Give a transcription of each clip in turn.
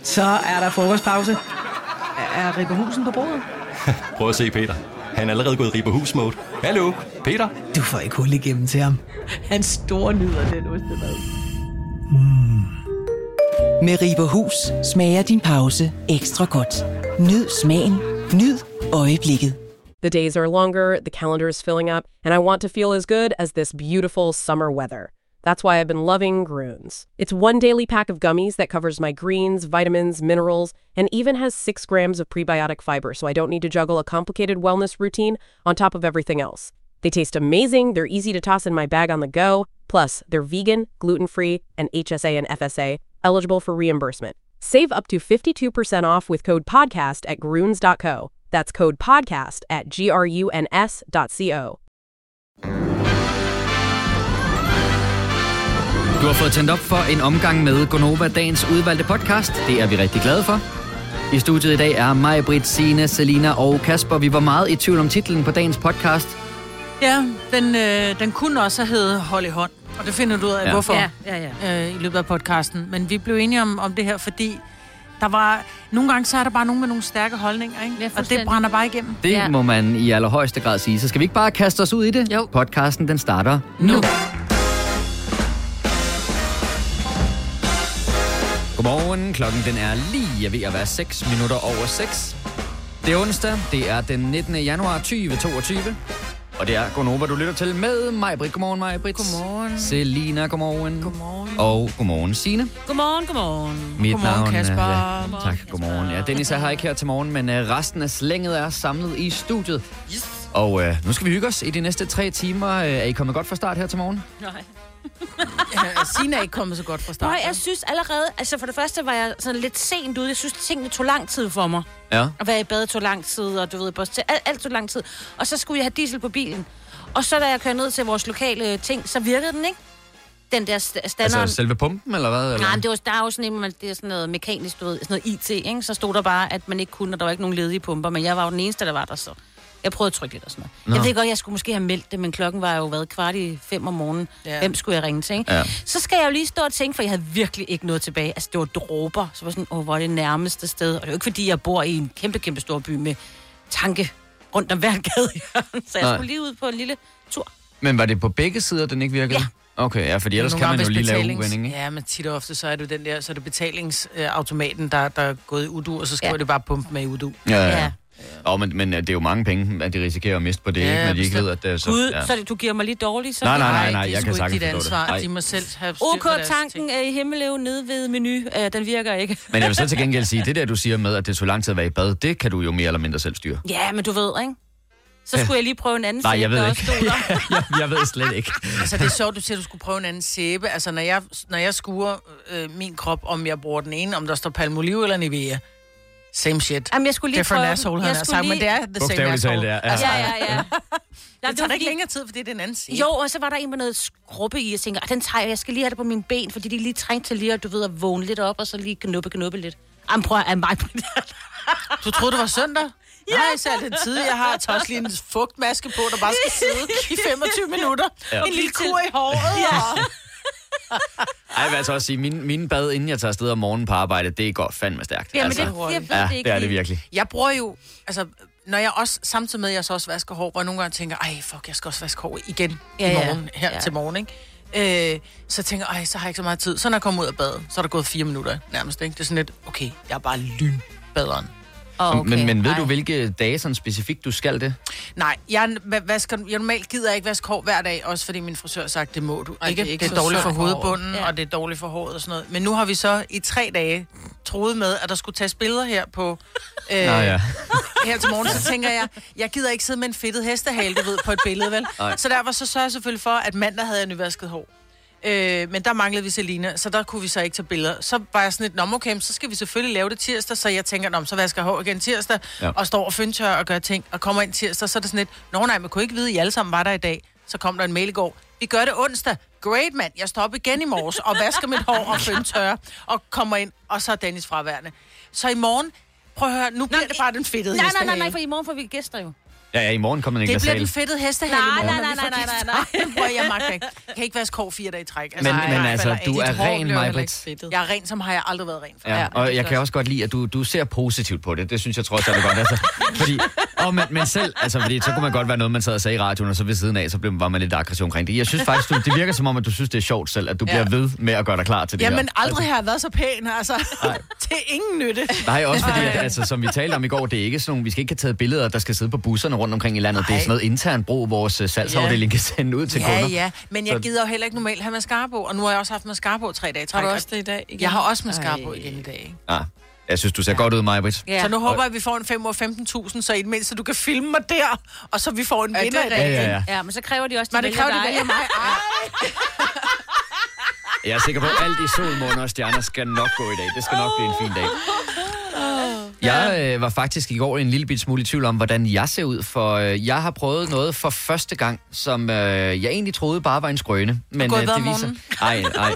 Så er der frokostpause. Er Ribberhusen på bordet? Prøv at se Peter. Han er allerede gået Ribberhus-mode. Hallo, Peter. Du får ikke hul igennem til ham. Han store nyder den ostemad. Med Ribberhus smager din pause ekstra godt. Nyd smagen. Nyd øjeblikket. The days are longer, the calendar is filling up, and I want to feel as good as this beautiful summer weather. That's why I've been loving Grüns. It's one daily pack of gummies that covers my greens, vitamins, minerals, and even has 6 grams of prebiotic fiber, so I don't need to juggle a complicated wellness routine on top of everything else. They taste amazing, they're easy to toss in my bag on the go, plus they're vegan, gluten-free, and HSA and FSA, eligible for reimbursement. Save up to 52% off with code PODCAST at Grüns.co. That's code PODCAST at GRUNS.co. Du har fået tændt op for en omgang med Gonova, dagens udvalgte podcast. Det er vi rigtig glade for. I studiet i dag er mig, Britt, Signe, Selina og Kasper. Vi var meget i tvivl om titlen på dagens podcast. Ja, den kunne også have heddet Hold i hånd. Og det finder du ud af, hvorfor i løbet af podcasten. Men vi blev enige om det her, fordi der var... Nogle gange så er der bare nogen med nogle stærke holdninger, ikke? Ja, og det brænder bare igennem. Det må man i allerhøjeste grad sige. Så skal vi ikke bare kaste os ud i det? Jo. Podcasten, den starter nu. Godmorgen. Klokken den er lige ved at være 6 minutter over 6. Det er onsdag. Det er den 19. januar 2022. Og det er Gonova, du lytter til med mig, Britt. Godmorgen, mig, Britt. Godmorgen. Selina, godmorgen. Godmorgen. Og godmorgen, Signe. Godmorgen. Mit Godmorgen, navn Kasper. Godmorgen, tak, godmorgen. Ja, Dennis er her ikke her til morgen, men resten af slænget er samlet i studiet. Yes. Og nu skal vi hygge os i de næste 3 timer. Er I kommet godt fra start her til morgen? Nej. Signe er ikke kommet så godt fra start. Nej, jeg synes allerede... Altså for det første var jeg sådan lidt sent ude. Jeg synes, tingene tog lang tid for mig. Ja. At være i bad tog lang tid, og du ved, alt tog lang tid. Og så skulle jeg have diesel på bilen. Og så da jeg kørte ned til vores lokale ting, så virkede den ikke. Den der standard... Altså selve pumpen, eller hvad? Eller? Nej, men der er jo sådan, det er sådan noget mekanisk, du ved, sådan noget IT, ikke? Så stod der bare, at man ikke kunne, og der var ikke nogen ledige pumper. Men jeg var jo den eneste, der var der så. Jeg prøvede at trykke lidt og sådan noget. Jeg ved godt, jeg skulle måske have meldt det, men klokken var jo 4:45 om morgenen. Ja. Hvem skulle jeg ringe til, ikke? Ja. Så skal jeg jo lige stå og tænke, for jeg havde virkelig ikke noget tilbage. Altså, det var dråber. Så var sådan, hvor er det nærmeste sted? Og det er jo ikke, fordi jeg bor i en kæmpe stor by med tanke rundt om hver gadehjørne. Så jeg skulle lige ud på en lille tur. Men var det på begge sider, den ikke virkede? Ja. Okay, ja, fordi ellers kan man jo lige lave uvending, ikke? Ja, men tit og ofte, så er det den der, så er det betalingsautomaten, der er gået i udu, og så skriver det bare pumpe med i udu. Ja. Men det er jo mange penge, at de risikerer at miste på det, ikke? Men de ikke ved, at det er så... Gud, så du giver mig lige dårligt, så... Nej, jeg kan sagtens forstå det. De må selv have styr på deres tanken er i Himmelev nede ved menu. Den virker ikke. Men jeg vil så til gengæld sige, det der, du siger med, at det tog lang tid at være i bad, det kan du jo mere eller mindre selv styre. Ja, men du ved, ikke? Så skulle jeg lige prøve en anden sæbe. Nej, jeg ved ikke. jeg ved slet ikke. Altså, det er sjovt, du siger, at du skulle prøve en anden sæbe. Altså, når jeg skuer min krop, om jeg bruger den ene, om der står Palmolive eller Nivea. Same shit. Jamen, jeg skulle lige different asshole, han har sagt, men det er the same asshole. Ja. Det tager ikke længere tid, fordi det er den anden side. Jo, og så var der en med noget skrubbe i, og jeg tænker, den tager jeg skal lige have det på mine ben, fordi de lige trængte til lige at, du ved, at vågne lidt op, og så lige knuppe lidt. Jamen, prøv at mig på det. Du troede, det var søndag? Ja. Nej, så den tid, jeg har, tager også lige en fugtmaske på, der bare skal sidde i 25 minutter. Ja. En lille kur i håret. Ja. Ej, jeg vil altså også sige, mine bad, inden jeg tager afsted om morgenen på arbejde, det går fandme stærkt. Jamen, det er det virkelig. Jeg bruger jo, altså, når jeg også, samtidig med, at jeg så også vasker hår, hvor jeg nogle gange tænker, jeg skal også vaske hår igen i morgen, til morgen, ikke? Så tænker jeg, så har jeg ikke så meget tid. Så når jeg kommer ud af badet, så er der gået 4 minutter nærmest, ikke? Det er sådan lidt, okay, jeg er bare lynbaderen. Okay. Men ved du, hvilke dage sådan specifikt du skal det? Nej, jeg normalt gider jeg ikke vaske hår hver dag, også fordi min frisør har sagt, det må du ikke. Det er dårligt for hovedbunden, og det er dårligt for håret og sådan noget. Men nu har vi så i 3 dage troet med, at der skulle tages billeder her på her til morgen. Så tænker jeg gider ikke sidde med en fedtet hestehale, du ved, på et billede, vel? Så derfor så sørger jeg selvfølgelig for, at mandag havde jeg nyvasket hår. Men der manglede vi Selina, så der kunne vi så ikke tage billeder. Så var jeg sådan lidt, okay, så skal vi selvfølgelig lave det tirsdag, så jeg tænker, så vasker jeg hår igen tirsdag, og står og fyndtør og gør ting, og kommer ind tirsdag, så er det sådan lidt, nej, man kunne ikke vide, at I alle sammen var der i dag. Så kom der en mail i går, vi gør det onsdag. Great, mand, jeg står op igen i morges, og vasker mit hår og fyndtør, og kommer ind, og så er Dennis fraværende. Så i morgen, prøv at høre, nu bliver det bare den fedtede hestehale. Nej, for i morgen får vi gæster jo. Ja, i morgen kommer den ikke. Det bliver den fedtede hestehale i morgen. Nej. Jeg magter ikke. Jeg kan ikke vaske hår 4 dage i træk. Altså, men altså, du er ren, Maj-Brit. Jeg er ren, som har jeg aldrig været ren for. Ja, og jeg kan også godt lide, at du ser positivt på det. Det synes jeg trods alt er godt. Altså, fordi, men selv, altså, fordi så kunne man godt være noget, man sad og sagde i radioen, og så ved siden af, så var man lidt aggression omkring det. Jeg synes faktisk, det virker som om, at du synes, det er sjovt selv, at du bliver ved med at gøre dig klar til det her. Jamen, aldrig har jeg været så pæn, altså. Til ingen nytte. Nej, også fordi, at, altså, som vi talte om i går, det er ikke sådan nogle, vi skal ikke have taget billeder, der skal sidde på busserne rundt omkring i landet. Nej. Det er sådan noget intern brug, vores salgsafdeling kan sende ud til kunder. Ja, men jeg gider jo heller ikke normalt have mascara på, og nu har jeg også haft mascara på 3 dage. Har du også det i dag igen? Jeg har også mascara på igen i dag. Jeg synes, du ser godt ud, Maj-Brit. Ja. Så nu håber jeg, at vi får en 5-15.000, så i det mindste, du kan filme mig der, og så vi får en vinder i dag. Ja, men så kræver de også, at de vælger mig. Jeg er sikker på, at alt i sol, måne og stjerner skal nok gå i dag. Det skal nok blive en fin dag. Jeg var faktisk i går en lille bit smule i tvivl om, hvordan jeg ser ud, for jeg har prøvet noget for første gang, som jeg egentlig troede bare var en skrøne. Men det viser... Nej.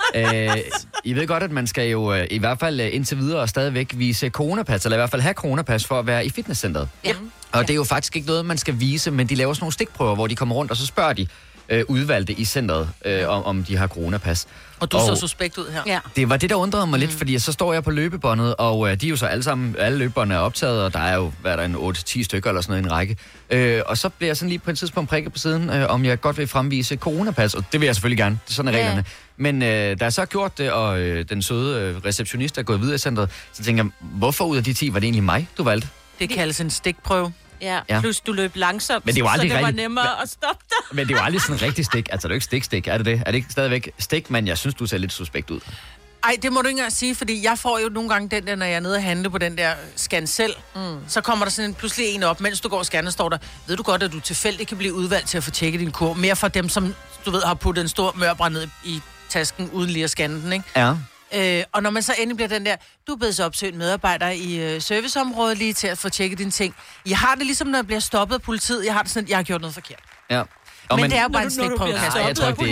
I ved godt, at man skal jo i hvert fald indtil videre stadigvæk vise coronapas, eller i hvert fald have coronapas for at være i fitnesscenteret. Ja. Og det er jo faktisk ikke noget, man skal vise, men de laver sådan nogle stikprøver, hvor de kommer rundt, og så spørger de udvalgte i centret, om de har coronapas. Og du så suspekt ud her. Ja. Det var det, der undrede mig lidt, fordi så står jeg på løbebåndet, og de er jo så alle løbebåndene er optaget, og der er jo, en 8-10 stykker eller sådan noget i en række. Og så bliver jeg sådan lige på et tidspunkt prikket på siden, om jeg godt vil fremvise coronapas, og det vil jeg selvfølgelig gerne. Det er sådan reglerne. Men da jeg så har gjort det, og den søde receptionist er gået videre i centret, så tænker jeg, hvorfor ud af de 10 var det egentlig mig, du valgte? Det kaldes en stikprøve. Ja, plus du løb langsomt, men det var aldrig så det var nemmere at stoppe dig. Men det var aldrig sådan en rigtig stik. Altså, det er jo ikke stik, er det det? Er det ikke stadigvæk stik, men jeg synes, du ser lidt suspekt ud? Ej, det må du ikke engang sige, fordi jeg får jo nogle gange den der, når jeg er nede og handle på den der scan selv, så kommer der sådan pludselig en op, mens du går og scanner, står der, ved du godt, at du tilfældigt kan blive udvalgt til at få tjekket din kur? Mere for dem, som du ved, har puttet en stor mørbrand ned i tasken, uden lige at scanne den, ikke? Ja. Og når man så endelig bliver den der, du er blevet så opsøgt medarbejder i serviceområdet lige til at få tjekket dine ting. Jeg har det ligesom, når jeg bliver stoppet af politiet. Jeg har det sådan, jeg har gjort noget forkert. Ja. Men det er jo bare en stikprøve. Jeg tror ikke,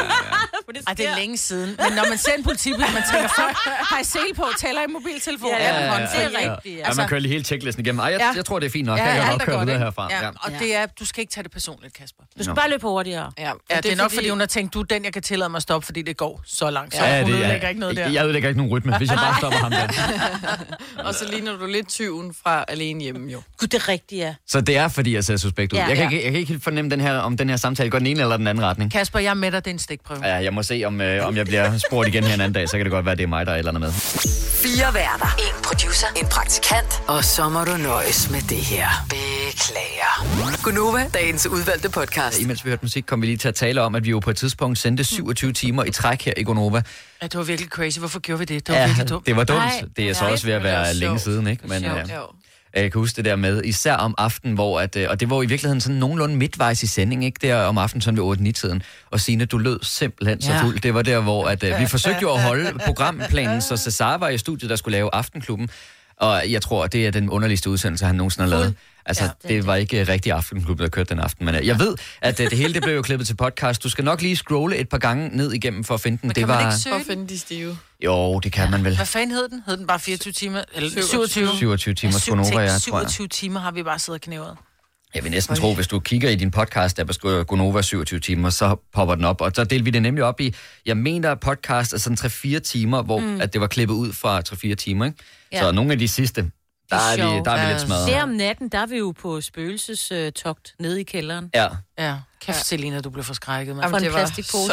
det er længe siden. Men når man ser en politibil, man tænker, har I sel på, taler i mobiltelefon? Ja, det er rigtigt. Ja, man kører lige hele checklisten igennem. Jeg tror, det er fint nok. Jeg kan nok køre videre herfra. Ja. Og det er, du skal ikke tage det personligt, Kasper. Du skal bare løbe hurtigere. Ja, det er nok, fordi hun har tænkt, du er den, jeg kan tillade mig at stoppe, fordi det går så langt. Så hun ødelægger ikke noget der. Jeg ødelægger ikke nogen rytme, hvis jeg bare stopper ham der. Og så ligner du lidt tyven fra alene hjemme, jo. Gud, det er rigtigt, ja. Så det er, fordi jeg ser suspekt ud. Jeg kan ikke helt fornemme om den her samtale går den ene eller den anden retning. Kasper, jeg er med dig, det er en stikprøve. Ja, jeg må se, om jeg bliver spurgt igen her en anden dag, så kan det godt være, det er mig, der er et eller andet med. 4 værter. 1 producer. En praktikant. Og så må du nøjes med det her. Beklager. Gunova, dagens udvalgte podcast. Imens vi hørte musik, kom vi lige til at tale om, at vi jo på et tidspunkt sendte 27 timer i træk her i Gunova. Ja, det var virkelig crazy. Hvorfor gjorde vi det? Det var virkelig dumt. Det var dumt. Det er så også ved at være længe siden, ikke? Men jeg kan huske det der med, især om aftenen, hvor og det var i virkeligheden sådan nogenlunde midtvejs i sending, ikke? Der om aftenen sådan ved 8-9-tiden. Og Signe, du lød simpelthen så fuld. Det var der, hvor vi forsøgte jo at holde programplanen, så Cesar var i studiet, der skulle lave Aftenklubben. Og jeg tror, det er den underligste udsendelse, han nogensinde har lavet. Altså, det var ikke rigtig Aftenklubben, der kørte den aften. Men jeg ved, at det hele det blev jo klippet til podcast. Du skal nok lige scrolle et par gange ned igennem for at finde den. Men kan man ikke søge for at finde de stive? Jo, det kan man vel. Hvad fanden hed den? Hed den bare 24 timer? Eller 27 timer. 27 timer har vi bare siddet og knævet. Jeg vil næsten tro, hvis du kigger i din podcast, der beskriver Gunova 27 timer, så popper den op. Og så delte vi det nemlig op i, jeg mener, podcast er sådan 3-4 timer, hvor at det var klippet ud fra 3-4 timer, ikke? Ja. Så nogle af de sidste, der er vi lidt smadret. Der om natten, der er vi jo på spøgelsestogt nede i kælderen. Ja. Kæft, Selina, du blev forskrækket. Man. For en plastikpose.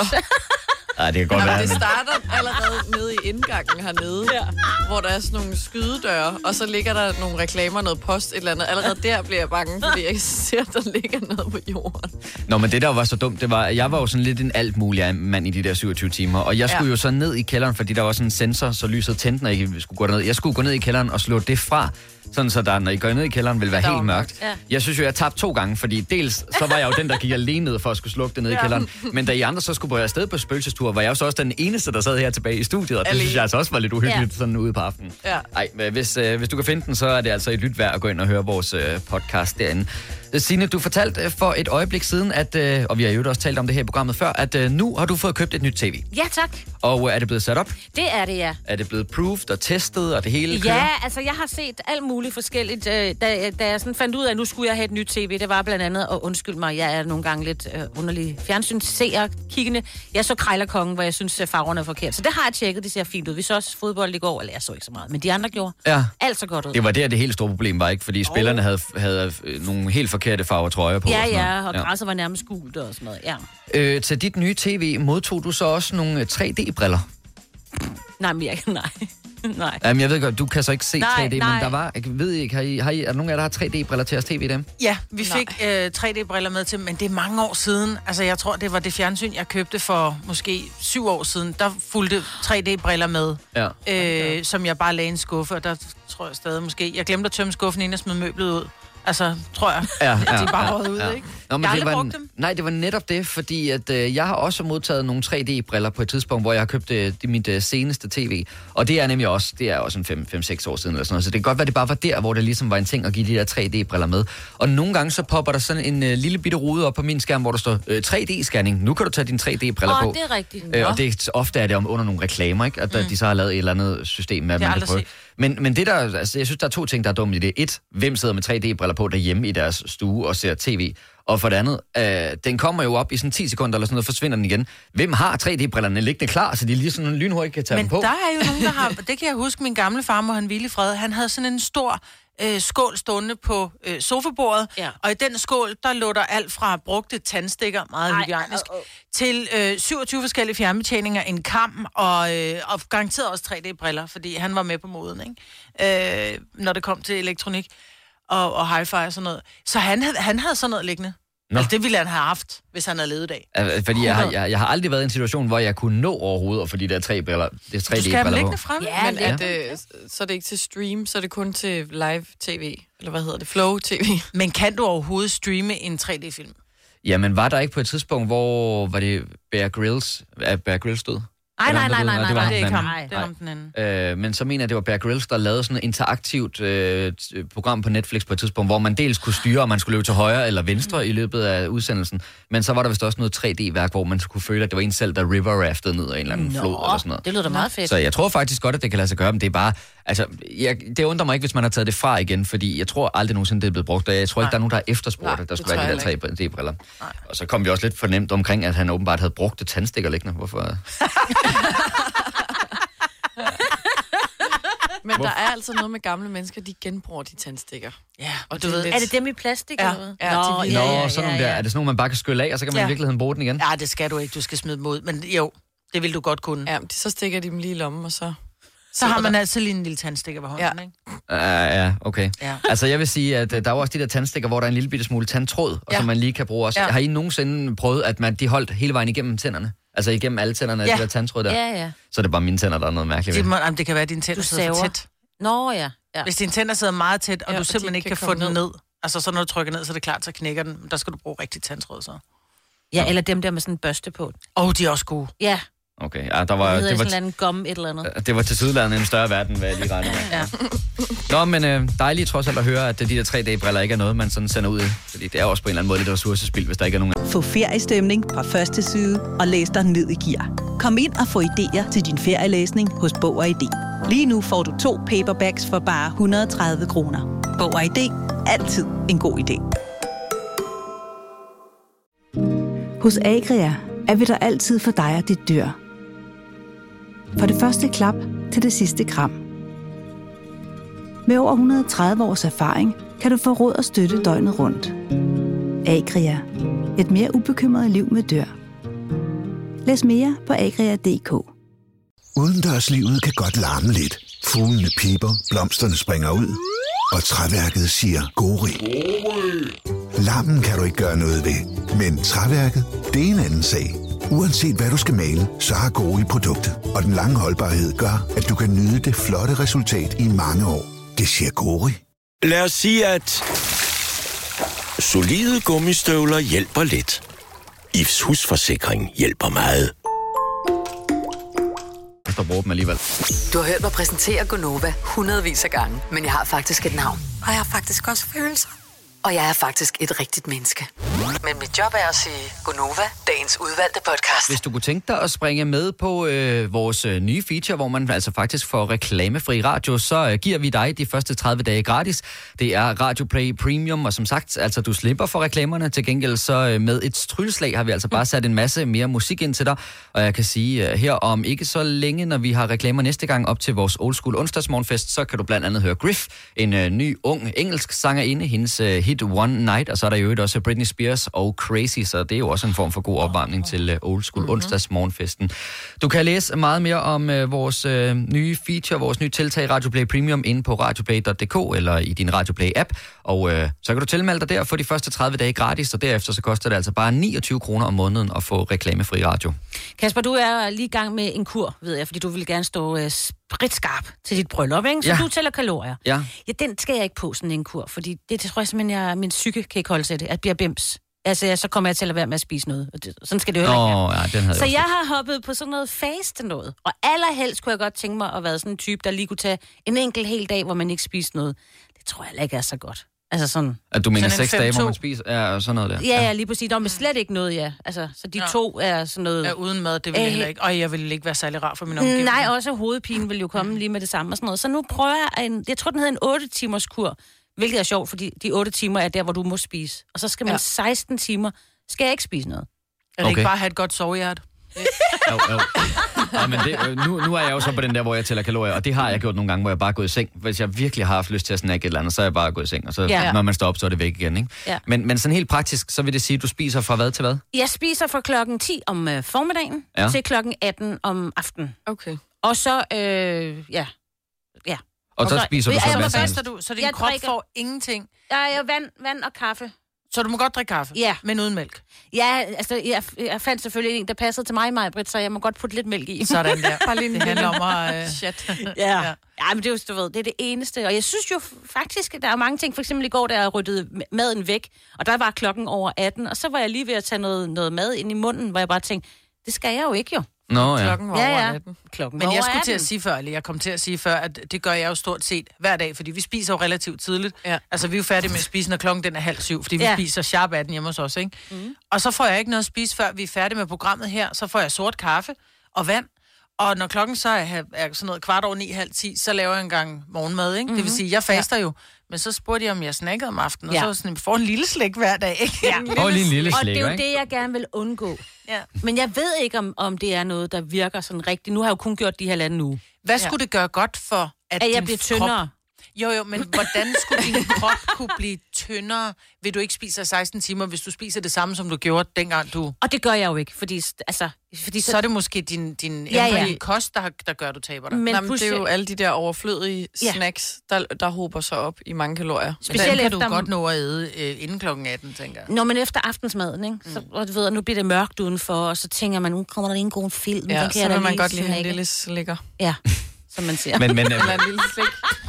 Ja, det kan godt være. Det starter allerede nede i indgangen hernede, hvor der er sådan nogle skydedøre, og så ligger der nogle reklamer, noget post, et eller andet. Allerede der bliver jeg bange, fordi jeg ser, at der ligger noget på jorden. Nå, men det der var så dumt, det var, jeg var jo sådan lidt en alt mulig mand i de der 27 timer, og jeg skulle jo så ned i kælderen, fordi der var sådan en sensor, så lyset tændte, når jeg skulle gå derned. Jeg skulle gå ned i kælderen og slå det fra, sådan så der, når I går ned i kælderen, vil være helt mørkt. Ja. Jeg synes jo, jeg tabte 2 gange, fordi dels så var jeg jo den, der gik alene ned for at skulle slukke det ned i kælderen, men da I andre så skulle på afsted på spøgelsestur, var jeg jo så også den eneste, der sad her tilbage i studiet, og det synes jeg altså også var lidt uhyggeligt sådan ude på aftenen. Ja. Ej, hvis du kan finde den, så er det altså et lyt værd at gå ind og høre vores podcast derinde. Signe, du fortalte for et øjeblik siden, at, og vi har jo også talt om det her i programmet før, at nu har du fået købt et nyt tv. Ja, tak. Og er det blevet sat op? Det er det, ja. Er det blevet proved og testet, og det hele kører? Ja, altså jeg har set alt muligt forskelligt. Da jeg sådan fandt ud af, at nu skulle jeg have et nyt tv, det var blandt andet, og undskyld mig, jeg er nogle gange lidt underlig fjernsynsseer kiggende. Jeg så Krejlerkongen, hvor jeg synes, at farverne er forkert. Så det har jeg tjekket, det ser fint ud. Vi så også fodbold i går, eller jeg så ikke så meget, men de andre gjorde alt så godt ud. Det var det helt store problem, var ikke? Fordi spillerne havde nogle helt forkerte farver trøjer på. Og græsset var nærmest gult og sådan noget, Til dit nye tv modtog du så også nogle 3D-briller? Nej, men nej. Jamen, jeg ved godt, du kan så ikke se 3D, men der var, jeg ved ikke, er der nogen af jer, der har 3D-briller til jeres tv dem? Ja, vi fik 3D-briller med til, men det er mange år siden. Altså, jeg tror, det var det fjernsyn, jeg købte for måske 7 år siden. Der fulgte 3D-briller med, som jeg bare lagde i en skuffe, og der tror jeg stadig måske... Jeg glemte at tømme skuffen, inden jeg smed møblet ud. Altså, tror jeg. De bare røget ud, ikke? Nå, men jeg har brugt dem. Nej, det var netop det, fordi at, jeg har også modtaget nogle 3D-briller på et tidspunkt, hvor jeg har købt mit seneste tv. Og det er nemlig også, en 5-6 år siden eller sådan noget. Så det kan godt være, det bare var der, hvor det ligesom var en ting at give de der 3D-briller med. Og nogle gange så popper der sådan en lille bitte rude op på min skærm, hvor der står 3D-scanning. Nu kan du tage dine 3D-briller på. Det er rigtigt. Og det, ofte er det under nogle reklamer, ikke? At de så har lavet et eller andet system med, at man kan prøve. Men det der, altså, jeg synes, der er 2 ting, der er dumme i det. 1, hvem sidder med 3D-briller på derhjemme i deres stue og ser tv? Og for det andet, den kommer jo op i sådan 10 sekunder eller sådan noget, forsvinder den igen. Hvem har 3D-brillerne liggende klar, så de lige sådan lynhurtigt kan tage dem på? Men der er jo nogen, der har... Det kan jeg huske, min gamle farmor, han hvile i fred. Han havde sådan en stor skål stående på sofabordet, og i den skål, der lå der alt fra brugte tandstikker, meget hygiejnisk, til 27 forskellige fjernbetjeninger, en kam og garanteret også 3D-briller, fordi han var med på moden, ikke? Når det kom til elektronik og hi-fi og sådan noget. Så han havde sådan noget liggende. Altså, det ville han have haft, hvis han havde levet i dag. Fordi jeg har aldrig været i en situation, hvor jeg kunne nå overhovedet at få de der 3D-briller på. Du skal have dem liggende frem. Ja, men så er det ikke til stream, så er det kun til live-tv, eller hvad hedder det, flow-tv. Men kan du overhovedet streame en 3D-film? Jamen, var der ikke på et tidspunkt, hvor var det Bear Grylls død? Nej, det er ikke ham. Det er ham den anden. Men så mener jeg, det var Bear Grylls, der lavede sådan et interaktivt program på Netflix på et tidspunkt, hvor man dels kunne styre, om man skulle løbe til højre eller venstre i løbet af udsendelsen. Men så var der vist også noget 3D-værk, hvor man kunne føle, at det var en selv, der river-raftede ned af en eller anden flod eller sådan noget. Det lyder da meget fedt. Så jeg tror faktisk godt, at det kan lade sig gøre, men det er bare... Altså, det undrer mig ikke, hvis man har taget det fra igen, fordi jeg tror aldrig nogensinde, det er blevet brugt. Jeg tror ikke, der er nogen, der har efterspurgt, at der skulle være de der 3D-briller. Og så kom vi også lidt fornemt omkring, at han åbenbart havde brugt det tandstikker liggende. Hvorfor? Men der er altså noget med gamle mennesker, de genbruger de tandstikker. Ja, og du ved, er det dem i plastik eller hvad? Nå, sådan nogle der. Er det sådan nogle, man bare kan skylle af, og så kan man i virkeligheden bruge den igen? Ja, det skal du ikke. Du skal smide dem ud. Men jo, det vil du godt kunne. Ja, så stikker de dem lige i lommen, og så har man altid lige en lille tandstikker ved hånden, ikke? Ja, okay. Ja. Altså, jeg vil sige, at der er også de der tandstikker, hvor der er en lille bitte smule tandtråd, og som man lige kan bruge også. Ja. Har I nogensinde prøvet, at de holdt hele vejen igennem tænderne? Altså igennem alle tænderne af de der tandtråd der? Ja. Så er det bare mine tænder, der er noget mærkeligt ved. Det kan være, at dine tænder sidder for tæt. Nå, ja. Hvis dine tænder sidder meget tæt, og du simpelthen ikke kan få den ned. Altså, så når du trykker ned, så er det klart, så knækker den. Der skal du bruge rigtig tandtråd, så. Ja, eller dem der med sådan en børste på. De er også gode. Ja. Okay, ja, der var... Det var sådan en gum et eller andet. Det var til sydlandet en større verden, hvad jeg lige regnede med. Nå, men dejligt trods alt at høre, at de der 3D-briller ikke er noget, man sådan sender ud i. Fordi det er også på en eller anden måde lidt ressourcespil, hvis der ikke er nogen... Få feriestemning fra første side og læs dig ned i gear. Kom ind og få idéer til din ferielæsning hos Bog og ID. Lige nu får du 2 paperbacks for bare 130 kroner. Bog og ID. Altid en god idé. Hos Agria er vi der altid for dig og dit dyr. For det første klap til det sidste kram. Med over 130 års erfaring kan du få råd og støtte døgnet rundt. Agria. Et mere ubekymret liv med dyr. Læs mere på agria.dk. Udendørslivet kan godt larme lidt. Fuglene piper, blomsterne springer ud, og træværket siger gori. Larmen kan du ikke gøre noget ved, men træværket, det er en anden sag. Uanset hvad du skal male, så har Gori produktet, og den lange holdbarhed gør, at du kan nyde det flotte resultat i mange år. Det siger Gori. Lad os sige, at solide gummistøvler hjælper lidt. IFS husforsikring hjælper meget. Dem alligevel. Du har hørt mig præsentere Gonova hundredvis af gange, men jeg har faktisk et navn. Og jeg har faktisk også følelser. Og jeg er faktisk et rigtigt menneske. Men mit job er at sige Gonova, dagens udvalgte podcast. Hvis du kunne tænke dig at springe med på vores nye feature, hvor man altså faktisk får reklamefri radio, så giver vi dig de første 30 dage gratis. Det er Radio Play Premium, og som sagt, altså du slipper for reklamerne. Til gengæld så med et trylleslag har vi altså bare sat en masse mere musik ind til dig. Og jeg kan sige her om ikke så længe, når vi har reklamer næste gang op til vores Old School onsdagsmorgenfest, så kan du blandt andet høre Griff, en ny ung engelsk sangerinde, hendes hit One Night, og så er der jo også Britney Spears og Crazy, så det er jo også en form for god opvarmning til Old School onsdagsmorgenfesten. Du kan læse meget mere om vores nye feature, vores nye tiltag Radio Play Premium inde på radioplay.dk eller i din Radio Play app, og så kan du tilmelde dig der og få de første 30 dage gratis, og derefter så koster det altså bare 29 kroner om måneden at få reklamefri radio. Kasper, du er lige i gang med en kur, ved jeg, fordi du vil gerne stå spritskarp til dit bryllup, ikke? Så du tæller kalorier. Ja, den skal jeg ikke på, sådan en kur, fordi det tror jeg simpelthen, min psyke kan ikke holde til det, at bliver bims. Altså, så kommer jeg til at være med at spise noget. Sådan skal det jo ikke være. Så jeg har hoppet på sådan noget faste noget. Og allerhelst kunne jeg godt tænke mig at være sådan en type, der lige kunne tage en enkelt hel dag, hvor man ikke spiser noget. Det tror jeg ikke er så godt. Altså sådan... At du mener 6 dage, hvor man spiser? Ja, sådan noget der. Ja, lige præcis. Der er slet ikke noget, ja. Altså, så de 2 er sådan noget... Ja, uden mad, det vil jeg heller ikke. Og jeg vil ikke være særlig rar for min omgivelser. Nej, også hovedpinen vil jo komme lige med det samme og sådan noget. Så nu prøver jeg jeg tror, den hedder en 8-timers kur. Hvilket er sjovt, fordi de 8 timer er der, hvor du må spise. Og så skal man 16 timer, skal jeg ikke spise noget. Er det ikke bare have et godt sovehjert? Jo. Ja, men nu er jeg jo så på den der, hvor jeg tæller kalorier, og det har jeg gjort nogle gange, hvor jeg bare er gået i seng. Hvis jeg virkelig har haft lyst til at snakke et eller andet, så er jeg bare gået i seng, og så når man står op, så er det væk igen, ikke? Ja. Men sådan helt praktisk, så vil det sige, at du spiser fra hvad til hvad? Jeg spiser fra klokken 10 om formiddagen til klokken 18 om aftenen. Okay. Og så, Og så spiser du så hvad? Så din krop får ingenting? Ja, vand og kaffe. Så du må godt drikke kaffe? Ja. Men uden mælk? Ja, altså, jeg fandt selvfølgelig en, der passede til mig, Britt, så jeg må godt putte lidt mælk i. Sådan der. Det handler om at... Ja, men det er jo, du ved, det er det eneste. Og jeg synes jo faktisk, der er mange ting. For eksempel i går, der jeg ryddede maden væk, og der var klokken over 18, og så var jeg lige ved at tage noget mad ind i munden, hvor jeg bare tænkte, det skal jeg jo ikke jo. Nå, ja. Klokken var over 18. Men jeg skulle til at sige før, eller jeg kom til at sige før, at det gør jeg jo stort set hver dag, fordi vi spiser jo relativt tidligt. Ja. Altså, vi er jo færdige med at spise, når klokken den er 6:30, fordi vi spiser sharp 18 hjemme hos os, ikke? Mm. Og så får jeg ikke noget at spise, før vi er færdige med programmet her. Så får jeg sort kaffe og vand. Og når klokken så er sådan noget 8:45, 9:30, så laver jeg en gang morgenmad, ikke? Mm-hmm. Det vil sige, jeg faster jo. Men så spurgte jeg, om jeg snakkede om aftenen, og så var sådan, vi får en lille slik hver dag, ikke? Ja. Og en lille slik, og det er jo det, jeg gerne vil undgå. Ja. Men jeg ved ikke, om det er noget, der virker sådan rigtigt. Nu har jeg jo kun gjort de halvanden uge. Hvad skulle det gøre godt for, at jeg bliver tyndere? Jo, men hvordan skulle din krop kunne blive tyndere, vil du ikke spise 16 timer, hvis du spiser det samme, som du gjorde, dengang du... Og det gør jeg jo ikke, fordi så er det måske din kost, der gør, at du taber dig. Men det er jo alle de der overflødige snacks, der hober sig op i mange kalorier. Specielt kan du godt nå at æde inden klokken 18, tænker jeg. Nå, men efter aftensmaden, ikke? Så, og du ved, nu bliver det mørkt udenfor, og så tænker man, nu kommer der en god film. Ja, så vil man godt lige have en lille slikker. Ja, som man siger. Men eller en lille slik.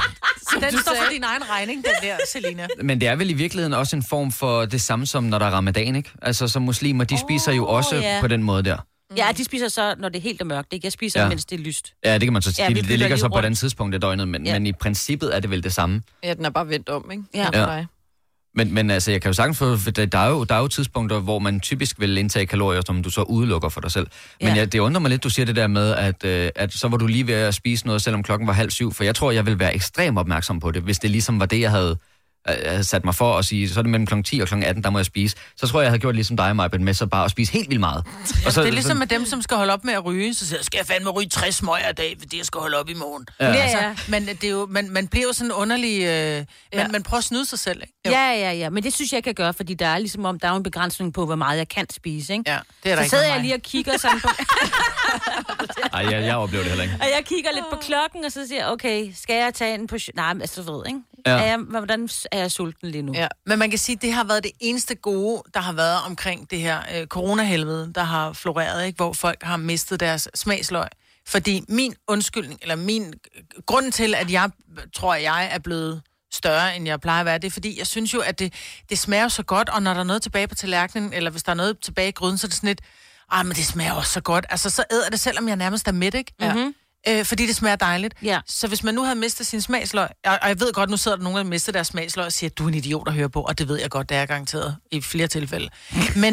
Den står for din egen regning, den der, Selina. Men det er vel i virkeligheden også en form for det samme som, når der er ramadan, ikke? Altså, som muslimer, de spiser jo også på den måde der. Ja, de spiser så, når det er helt er mørkt, ikke? Jeg spiser, mens det er lyst. Ja, det kan man så sige. Det ligger så på et andet tidspunkt af døgnet, men i princippet er det vel det samme. Ja, den er bare vendt om, ikke? Ja. Men altså, jeg kan jo sagtens få... Der er jo tidspunkter, hvor man typisk vil indtage kalorier, som du så udelukker for dig selv. Men det undrer mig lidt, du siger det der med, at så var du lige ved at spise noget, selvom klokken var 6:30. For jeg tror, jeg vil være ekstremt opmærksom på det, hvis det ligesom var det, jeg havde sat mig for at sige, så er det mellem klokken 10 og klokken 18, der må jeg spise. Så tror jeg havde gjort ligesom dig, Majbet, med så bare at spise helt vildt meget. Og så, det er ligesom med dem, som skal holde op med at ryge. Så siger jeg, skal jeg fandme ryge 60 smøger i dag, fordi jeg skal holde op i morgen. Ja. Altså, men det er jo, man bliver jo sådan underlig... man prøver at snyde sig selv, ikke? Ja. Men det synes jeg ikke, jeg gør, fordi der er ligesom om, der er en begrænsning på, hvor meget jeg kan spise, ikke? Ja, det er der så sidder jeg lige og kigger sådan på... Ej, jeg oplever det heller ikke. Og jeg kigger lidt på klokken, og så siger jeg, okay, skal jeg tage en på... Nej, men altså, ved, ikke? Ja. Hvordan er jeg sulten lige nu? Ja, men man kan sige, at det har været det eneste gode, der har været omkring det her coronahelvede, der har floreret, ikke? Hvor folk har mistet deres smagsløg. Fordi min undskyldning, eller min grund til, at jeg tror, jeg er blevet større, end jeg plejer at være, det er, fordi jeg synes jo, at det smager så godt, og når der er noget tilbage på tallerkenen, eller hvis der er noget tilbage i gryden, så er det sådan lidt, men det smager også så godt. Altså, så æder det, selvom jeg nærmest er midt, ikke? Ja. Fordi det smager dejligt. Ja. Så hvis man nu havde mistet sin smagsløg, og jeg ved godt, nu sidder der nogen, der mister deres smagsløg og siger, du er en idiot at høre på, og det ved jeg godt, det er garanteret i flere tilfælde. Men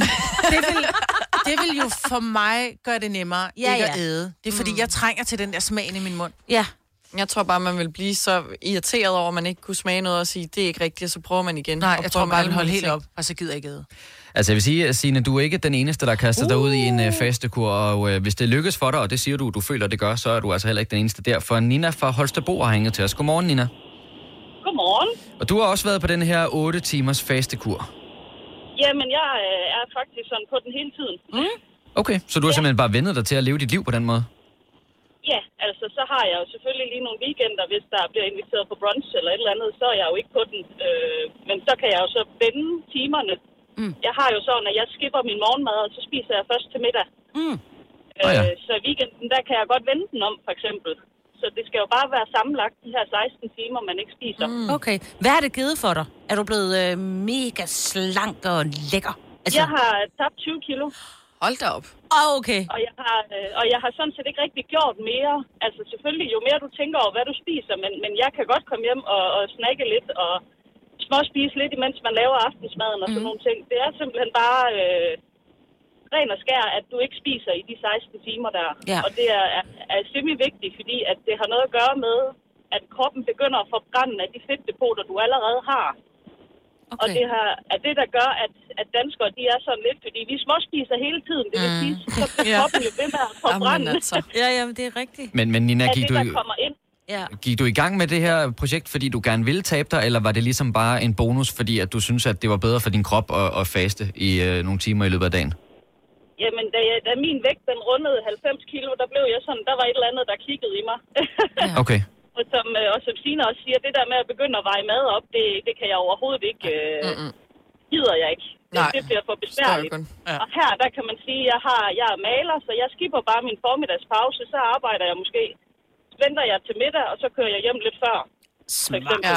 det vil jo for mig gøre det nemmere ikke at æde. Det er fordi, jeg trænger til den der smagen i min mund. Ja. Jeg tror bare, man vil blive så irriteret over, at man ikke kunne smage noget og sige, det er ikke rigtigt, så prøver man igen. Nej, jeg tror, man vil holde helt op, og så gider jeg ikke æde. Altså jeg vil sige, Signe, du er ikke den eneste, der kaster dig ud i en fastekur, og hvis det lykkes for dig, og det siger du føler, det gør, så er du altså heller ikke den eneste der. For Nina fra Holstebro har hænget til os. Godmorgen, Nina. Godmorgen. Og du har også været på den her 8 timers fastekur. Jamen, jeg er faktisk sådan på den hele tiden. Okay, så du har simpelthen bare vendet dig til at leve dit liv på den måde? Ja, altså så har jeg jo selvfølgelig lige nogle weekender, hvis der bliver inviteret på brunch eller et eller andet, så er jeg jo ikke på den. Men så kan jeg jo så vende timerne. Jeg har jo sådan, at jeg skipper min morgenmad, og så spiser jeg først til middag. Så i weekenden, der kan jeg godt vende den om, for eksempel. Så det skal jo bare være sammenlagt de her 16 timer, man ikke spiser. Okay. Hvad har det givet for dig? Er du blevet mega slank og lækker? Altså... Jeg har tabt 20 kilo. Hold da op. Okay. Og jeg har sådan set ikke rigtig gjort mere. Altså selvfølgelig, jo mere du tænker over, hvad du spiser, men jeg kan godt komme hjem og snakke lidt og småspise lidt, imens man laver aftensmaden og sådan nogle ting. Det er simpelthen bare ren og skær, at du ikke spiser i de 16 timer der. Ja. Og det er simpelthen vigtigt, fordi at det har noget at gøre med, at kroppen begynder at forbrænde af de fedtdepoter, du allerede har. Okay. Og det er det, der gør, at danskere, de er sådan lidt, fordi vi småspiser hele tiden. Det vil sige, så bliver kroppen jo ved med at forbrænde. Jamen, det er rigtigt. Men Nina, gik du i gang med det her projekt, fordi du gerne ville tabe dig, eller var det ligesom bare en bonus, fordi at du synes, at det var bedre for din krop at faste i nogle timer i løbet af dagen? Jamen, da min vægt, den rundede 90 kilo, der blev jeg sådan, der var et eller andet, der kiggede i mig. Okay. Og som Signe også siger, det der med at begynde at veje mad op, det kan jeg overhovedet ikke, gider jeg ikke. Det bliver for besværligt. Og her, der kan man sige, jeg er maler, så jeg skipper bare min formidagspause, så arbejder jeg måske. Venter jeg til middag, og så kører jeg hjem lidt før. For eksempel.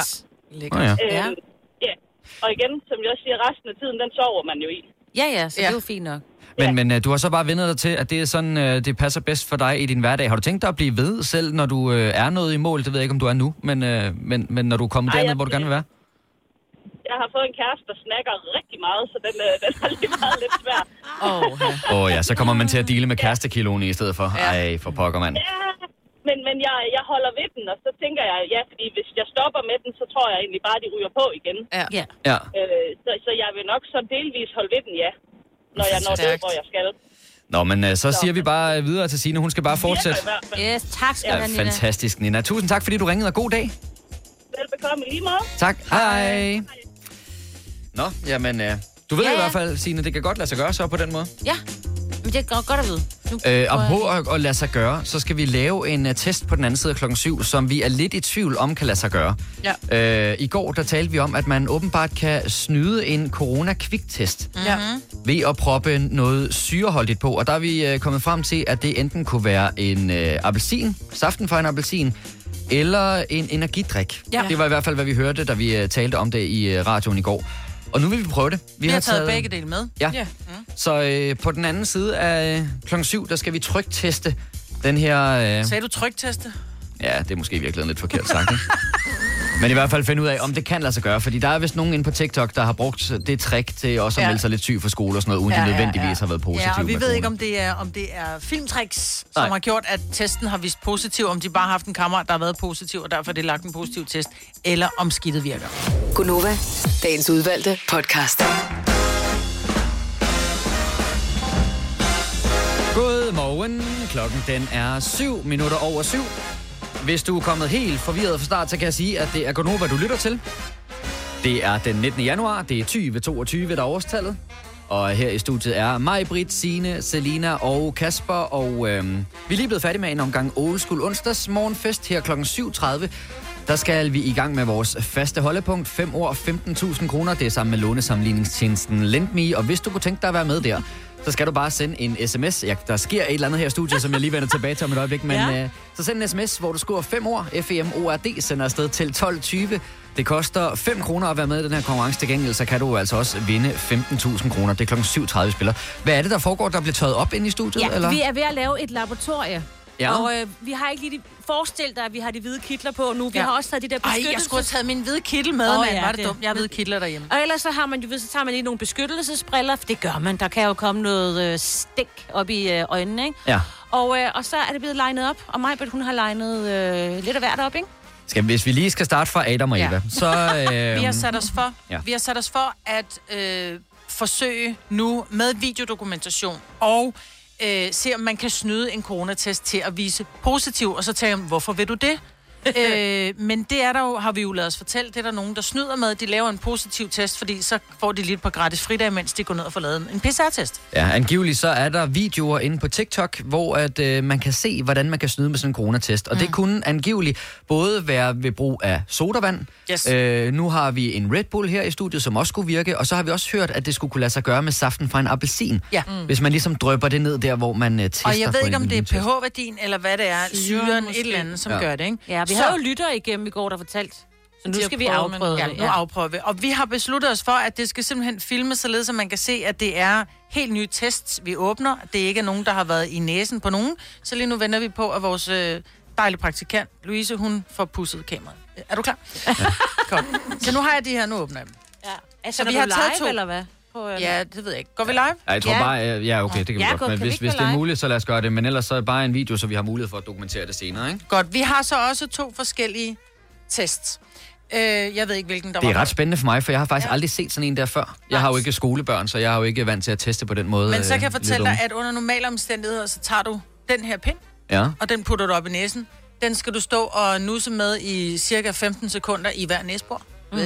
Ja. Og igen, som jeg siger, resten af tiden, den sover man jo i. Ja, så det er jo fint nok. Men du har så bare vendt dig til, at det er sådan, det passer bedst for dig i din hverdag. Har du tænkt dig at blive ved selv, når du er nået i mål? Det ved jeg ikke, om du er nu, men når du kommer derned, hvor du gerne vil være? Jeg har fået en kæreste, der snakker rigtig meget, så den har lige været lidt svær. Ja, så kommer man til at dele med kærestekiloen i stedet for. Ej, for pokker, mand. Ja, men jeg holder ved den, og så tænker jeg, fordi hvis jeg stopper med den, så tror jeg egentlig bare, de ryger på igen. Ja. Så jeg vil nok så delvis holde ved den, når jeg når det, hvor jeg skal. Nå, men så siger vi bare videre til Signe. Hun skal bare fortsætte. Yes, tak skal du have, Nina. Fantastisk, Nina. Tusind tak, fordi du ringede, og god dag. Velbekomme, lige meget. Tak. Hej. Nå, jamen, du ved i hvert fald, Signe, det kan godt lade sig gøre så på den måde. Ja, men det er godt at vide. Og på at lade sig gøre, så skal vi lave en test på den anden side af 7:00, som vi er lidt i tvivl om kan lade sig gøre. Ja. I går, der talte vi om, at man åbenbart kan snyde en corona-kviktest ved at proppe noget syreholdigt på. Og der er vi kommet frem til, at det enten kunne være en appelsin, saften fra en appelsin, eller en energidrik. Ja. Det var i hvert fald, hvad vi hørte, da vi talte om det i radioen i går. Og nu vil vi prøve det. Vi har taget begge dele med. Ja. Så på den anden side af 7:00, der skal vi trykteste den her... Sagde du trykteste? Ja, det er måske virkelig lidt forkert sagt, ikke? Men i hvert fald finde ud af, om det kan lade sig gøre. Fordi der er vist nogen inde på TikTok, der har brugt det trick til også at melde sig lidt syg for skole og sådan noget, uden de nødvendigvis har været positive. Ja, og vi ved ikke, om det er filmtricks, som har gjort, at testen har vist positiv, om de bare har haft en kammerat, der har været positiv, og derfor er det lagt en positiv test, eller om skidtet virker. Gunova, dagens udvalgte podcast. Godmorgen. Klokken den er 7:07. Hvis du er kommet helt forvirret fra start, så kan jeg sige, at det er Gunova, du lytter til. Det er den 19. januar, det er 2022, der er årstallet. Og her i studiet er mig, Britt, Signe, Selina og Kasper. Og vi er lige blevet færdige med en omgang Old School onsdags morgenfest her kl. 7:30. Der skal vi i gang med vores faste holdepunkt. 5 år, 15.000 kroner. Det er sammen med lånesamligningstjenesten LendMe. Og hvis du kunne tænke dig at være med der, så skal du bare sende en sms. Ja, der sker et eller andet her i studiet, som jeg lige vender tilbage til om et øjeblik. Men så send en sms, hvor du skriver 5 år, FEMORD, sender afsted til 12.20. Det koster 5 kroner at være med i den her konkurrence. Til gengæld, så kan du altså også vinde 15.000 kroner. Det er kl. 7:30 spiller. Hvad er det, der foregår? Der bliver tøjet op inde i studiet? Ja, eller? Vi er ved at lave et laboratorie. Ja. Og vi har ikke lige forestil dig, at vi har de hvide kitler på nu. Vi har også taget de der beskyttelses... Ej, jeg skulle have taget min hvide kittel med, mand. Var det dumt? Jeg har hvide kitler derhjemme. Og ellers så har man jo, så tager man lige nogle beskyttelsesbriller, for det gør man. Der kan jo komme noget stik op i øjnene, ikke? Ja. Og så er det blevet legnet op, og Majbert, hun har legnet lidt af hvert op, ikke? Hvis vi lige skal starte fra Adam og Eva, så... Vi har sat os for at forsøge nu med videodokumentation og se, om man kan snyde en coronatest til at vise positiv, og så tage hvorfor vil du det? Men det er der jo, har vi jo ladet os fortælle, det er der nogen, der snyder med. De laver en positiv test, fordi så får de lidt på gratis fridage, mens de går ned og får lavet en PCR-test. Ja, angiveligt så er der videoer inde på TikTok, hvor at, man kan se, hvordan man kan snyde med sådan en coronatest. Og det kunne angiveligt både være ved brug af sodavand. Yes. Nu har vi en Red Bull her i studiet, som også skulle virke. Og så har vi også hørt, at det skulle kunne lade sig gøre med saften fra en appelsin. Ja. Hvis man ligesom drypper det ned der, hvor man tester. Og jeg ved ikke, om det er pH-værdien, eller hvad det er, syren, et eller andet, som gør det, ikke? Ja, vi har jo lyttere igennem i går, der fortalt. Så nu skal vi afprøve det. Ja, nu afprøver vi. Og vi har besluttet os for, at det skal simpelthen filmes, således at man kan se, at det er helt nye tests, vi åbner. Det er ikke nogen, der har været i næsen på nogen. Så lige nu venter vi på, at vores dejlige praktikant, Louise, hun får pusset kameraet. Er du klar? Ja. Kom. Så nu har jeg de her, nu åbner jeg dem. Ja. Altså, så vi har taget live, eller hvad? Ja, det ved jeg ikke. Går vi live? Ja, jeg tror bare, ja, okay, det kan vi godt. Men hvis det er muligt, så lad os gøre det. Men ellers så er det bare en video, så vi har mulighed for at dokumentere det senere, ikke? Godt. Vi har så også 2 forskellige tests. Jeg ved ikke, hvilken der var. Det er ret spændende for mig, for jeg har faktisk aldrig set sådan en der før. Jeg har jo ikke skolebørn, så jeg har jo ikke vant til at teste på den måde. Men så kan jeg fortælle dig, at under normale omstændigheder, så tager du den her pind, og den putter du op i næsen. Den skal du stå og nusse med i cirka 15 sekunder i hver næsebor.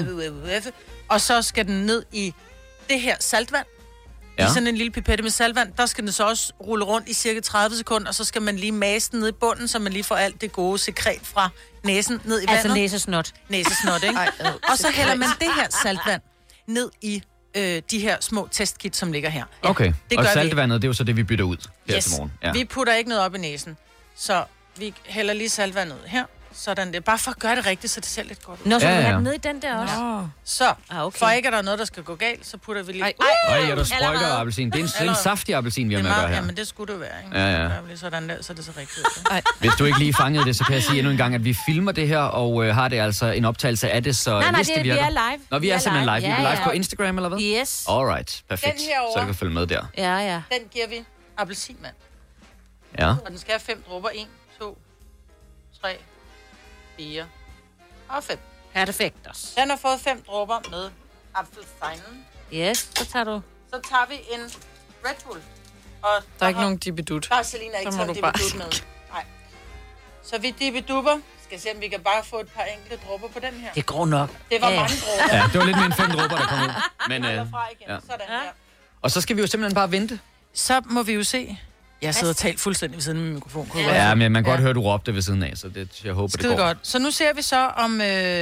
Og så skal den ned i det her saltvand. I sådan en lille pipette med saltvand. Der skal den så også rulle rundt i cirka 30 sekunder, og så skal man lige mase den ned i bunden, så man lige får alt det gode sekret fra næsen ned i vandet. Altså næsesnot. Næsesnot, ikke? Og så hælder man det her saltvand ned i de her små testkit, som ligger her. Okay, og saltvandet, det er jo så det, vi bytter ud her til morgen. Ja. Vi putter ikke noget op i næsen, så vi hælder lige saltvandet ud her. Sådan det. Bare for at gøre det rigtigt, så det ser lidt godt ud. Nå, så vi har den ned i den der også. Ja. Så, for ikke at der er noget, der skal gå galt, så putter vi lige... Ej, der sprøjter appelsin. Det er en saftig appelsin, vi har med at gøre her. Jamen, det skulle det være, ikke? Ja. Sådan der, så er det så rigtigt. Hvis du ikke lige fangede det, så kan jeg sige endnu en gang, at vi filmer det her, og har det altså en optagelse af det, så nej, vi er live. Nå, vi er simpelthen live. Vi er live på Instagram, eller hvad? Yes. Alright, perfekt. Så du kan følge med der. Ja. Den giver vi appelsinmand. Ja. Og den skal have 5 dråber. 1, 2, 3, 4 og 5. Perfekt. Den har fået 5 dråber med apfelsinen. Yes, så tager vi en Red Bull. Og der er ikke nogen dibidut. Der er Selina ikke taget dibidut med. Nej. Så vi dibidupper. Skal se, om vi kan bare få et par enkelte dråber på den her. Det går nok. Det var mange dråber. Ja, det var lidt mere end 5 dråber, der kom ud. Men, igen. Sådan her. Og så skal vi jo simpelthen bare vente. Så må vi jo se. Jeg sidder og talt fuldstændig ved siden af min mikrofon. Ja, men man kan godt høre, du råbte ved siden af, så det, jeg håber, det går. Godt. Så nu ser vi så om...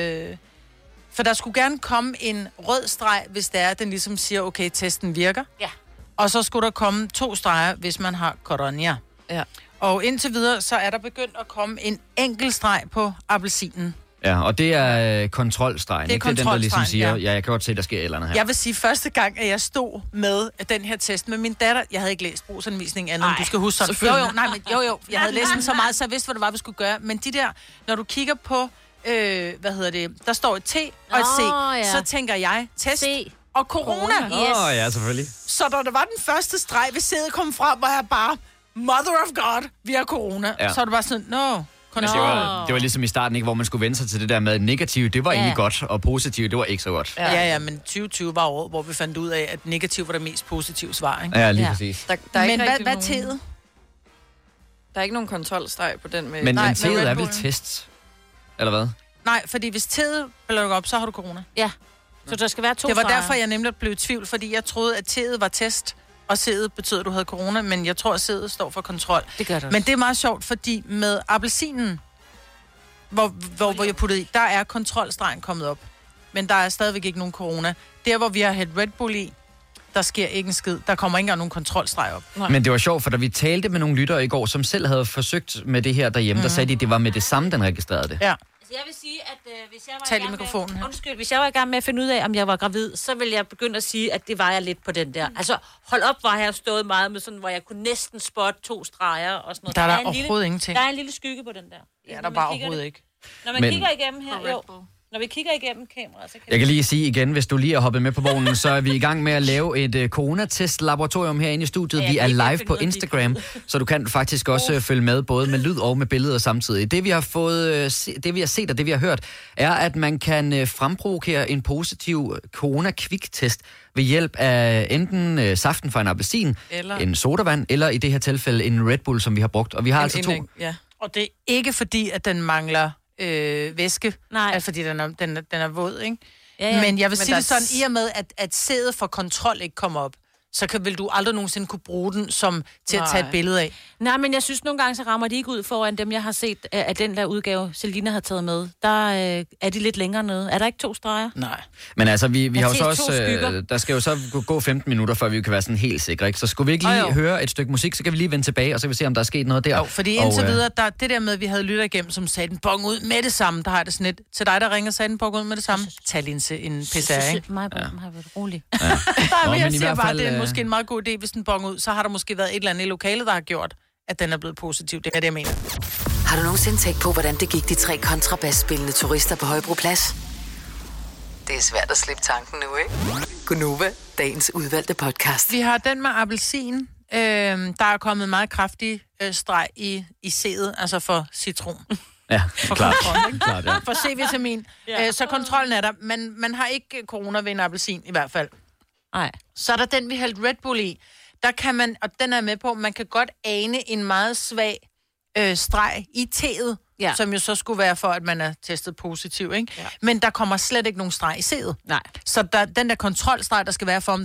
for der skulle gerne komme en rød streg, hvis det er, den ligesom siger, okay, testen virker. Ja. Og så skulle der komme 2 streger, hvis man har corona. Ja. Og indtil videre, så er der begyndt at komme en enkelt streg på appelsinen. Ja, og det er kontrolstregen, ikke? Det er den, der ligesom siger, ja, jeg kan godt se, der sker et eller andet her. Jeg vil sige, første gang, at jeg stod med den her test med min datter, jeg havde ikke læst brugsanvisningen andet, end du skal huske sådan. Jo, jeg havde læst den så meget, så jeg vidste, hvad det var, vi skulle gøre. Men de der, når du kigger på, der står et T og et C, så tænker jeg, test og corona. Ja, selvfølgelig. Så da der var den første streg, ved sædet kom frem, var jeg bare, mother of God, vi har corona. Ja. Så var det bare sådan, det var ligesom i starten, ikke, hvor man skulle vende sig til det der med negativt, det var egentlig godt, og positivt, det var ikke så godt. Ja, men 2020 var året, hvor vi fandt ud af, at negativ var det mest positive svar, ikke? Ja, lige præcis. Men hvad er tedet? Der er ikke nogen kontrolstreg på den med... Men tedet er vel test, eller hvad? Nej, fordi hvis tedet bliver op, så har du corona. Ja, så der skal være 2 Det var derfor, jeg nemlig blev i tvivl, fordi jeg troede, at tedet var test, og sædet betyder, at du havde corona, men jeg tror, at sædet står for kontrol. Det gør det også. Men det er meget sjovt, fordi med appelsinen, hvor jeg puttede i, der er kontrolstregen kommet op. Men der er stadigvæk ikke nogen corona. Der, hvor vi har hældt Red Bull i, der sker ikke en skid. Der kommer ikke engang nogen kontrolstreg op. Nej. Men det var sjovt, for da vi talte med nogle lyttere i går, som selv havde forsøgt med det her derhjemme, der sagde de, at det var med det samme, den registrerede det. Ja. Jeg vil sige, at hvis jeg var Tal i mikrofonen her. Hvis jeg var i gang med at finde ud af, om jeg var gravid, så ville jeg begynde at sige, at det var jeg lidt på den der. Altså, hold op, hvor jeg stået meget med sådan, hvor jeg kunne næsten spotte 2 streger og sådan noget. Der er overhovedet ingenting. Der er en lille skygge på den der. Ja, der er bare overhovedet ikke. Når man kigger igennem her, jo. Når vi kigger igennem kameraet, så kan jeg kan lige sige igen, hvis du lige er hoppet med på vognen, så er vi i gang med at lave et coronatest-laboratorium herinde i studiet. Vi er live på Instagram, så du kan faktisk også følge med, både med lyd og med billeder samtidig. Det vi har set og det vi har hørt, er, at man kan fremprovokere en positiv corona-kviktest ved hjælp af enten saften fra en appelsin, en sodavand, eller i det her tilfælde en Red Bull, som vi har brugt. Og vi har altså 2. Ja. Og det er ikke fordi, at den mangler væske. Nej. Altså, fordi den er våd, ikke? Ja. Men jeg vil sige det sådan, i og med, at sædet for kontrol ikke kommer op, så vil du aldrig nogensinde kunne bruge den til at tage et billede af. Nej, men jeg synes nogle gange, så rammer de ikke ud foran dem, jeg har set af den der udgave, Selina har taget med. Der er de lidt længere nede. Er der ikke 2 streger? Nej. Men altså, vi har jo så også... der skal jo så gå 15 minutter, før vi kan være sådan helt sikre, ikke? Så skulle vi ikke lige høre et stykke musik, så kan vi lige vende tilbage, og så kan vi se, om der er sket noget der. Jo, fordi indtil videre, det der med, at vi havde lytter igennem, som sagde den bong ud med det samme, der har det sådan lidt. Til dig, der ringer, sagde den bong ud med det samme. Tag lige en PCR, ikke? Mig har været rolig. Jeg siger bare, det er måske en meget god idé, hvis den bong ud, så har der måske været et eller andet i lokalet, der har gjort, at den er blevet positiv. Det er det, jeg mener. Har du nogensinde tænkt på, hvordan det gik de 3 kontrabasspillende turister på Højbroplads? Det er svært at slippe tanken nu, ikke? Gunova, dagens udvalgte podcast. Vi har den med appelsin. Der er kommet meget kraftig streg i sædet, altså for citron. Ja, for klart. Klart, ja. For C-vitamin. Så kontrollen er der. Man har ikke corona ved en appelsin, i hvert fald. Nej. Så er der den, vi hældte Red Bull i. Der kan man, og den er med på, man kan godt ane en meget svag streg i teet, som jo så skulle være for, at man er testet positiv, ikke? Ja. Men der kommer slet ikke nogen streg i sædet. Nej. Så den der kontrolstreg, der skal være for,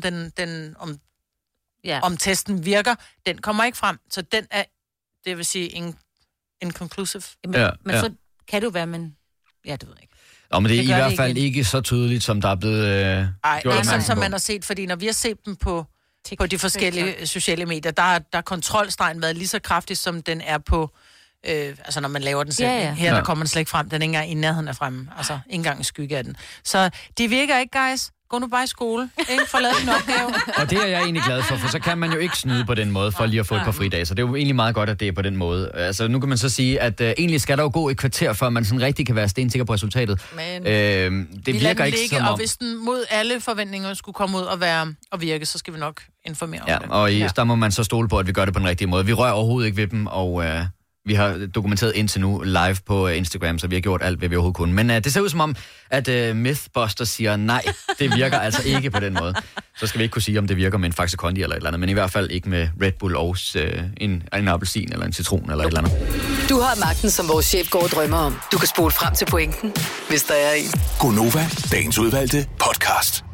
om testen virker, den kommer ikke frem. Så den er, det vil sige, inconclusive. Men så kan det jo være, men... Ja, det ved jeg ikke. Men det er i hvert fald ikke så tydeligt, som der er blevet gjort ikke sådan, som man har set, fordi når vi har set dem på de forskellige sociale medier, der har kontrolstregen været lige så kraftig, som den er på, altså når man laver den selv. Ja. Her der kommer den slet ikke frem, den er ikke engang i nærheden af fremme, altså ikke engang en skygge af den. Så det virker ikke, guys. Gå nu bare i skole, ikke? For at lave din opgave. Og det er jeg egentlig glad for så kan man jo ikke snyde på den måde, for lige at få et par fridage. Så det er jo egentlig meget godt, at det er på den måde. Altså, nu kan man så sige, at egentlig skal der jo gå et kvarter, før man sådan rigtig kan være stensikker på resultatet. Men det virker ikke som om... Og hvis den mod alle forventninger skulle komme ud og virke, så skal vi nok informere om det. Og der må man så stole på, at vi gør det på den rigtige måde. Vi rører overhovedet ikke ved dem, og... vi har dokumenteret indtil nu live på Instagram, så vi har gjort alt, hvad vi overhovedet kunne. Men det ser ud som om, at Mythbuster siger, nej, det virker altså ikke på den måde. Så skal vi ikke kunne sige, om det virker med en Faxe Kondi eller et eller andet, men i hvert fald ikke med Red Bull og en appelsin eller en citron eller et eller andet. Du har magten, som vores chef går og drømmer om. Du kan spole frem til pointen, hvis der er en. Gunova, dagens udvalgte podcast.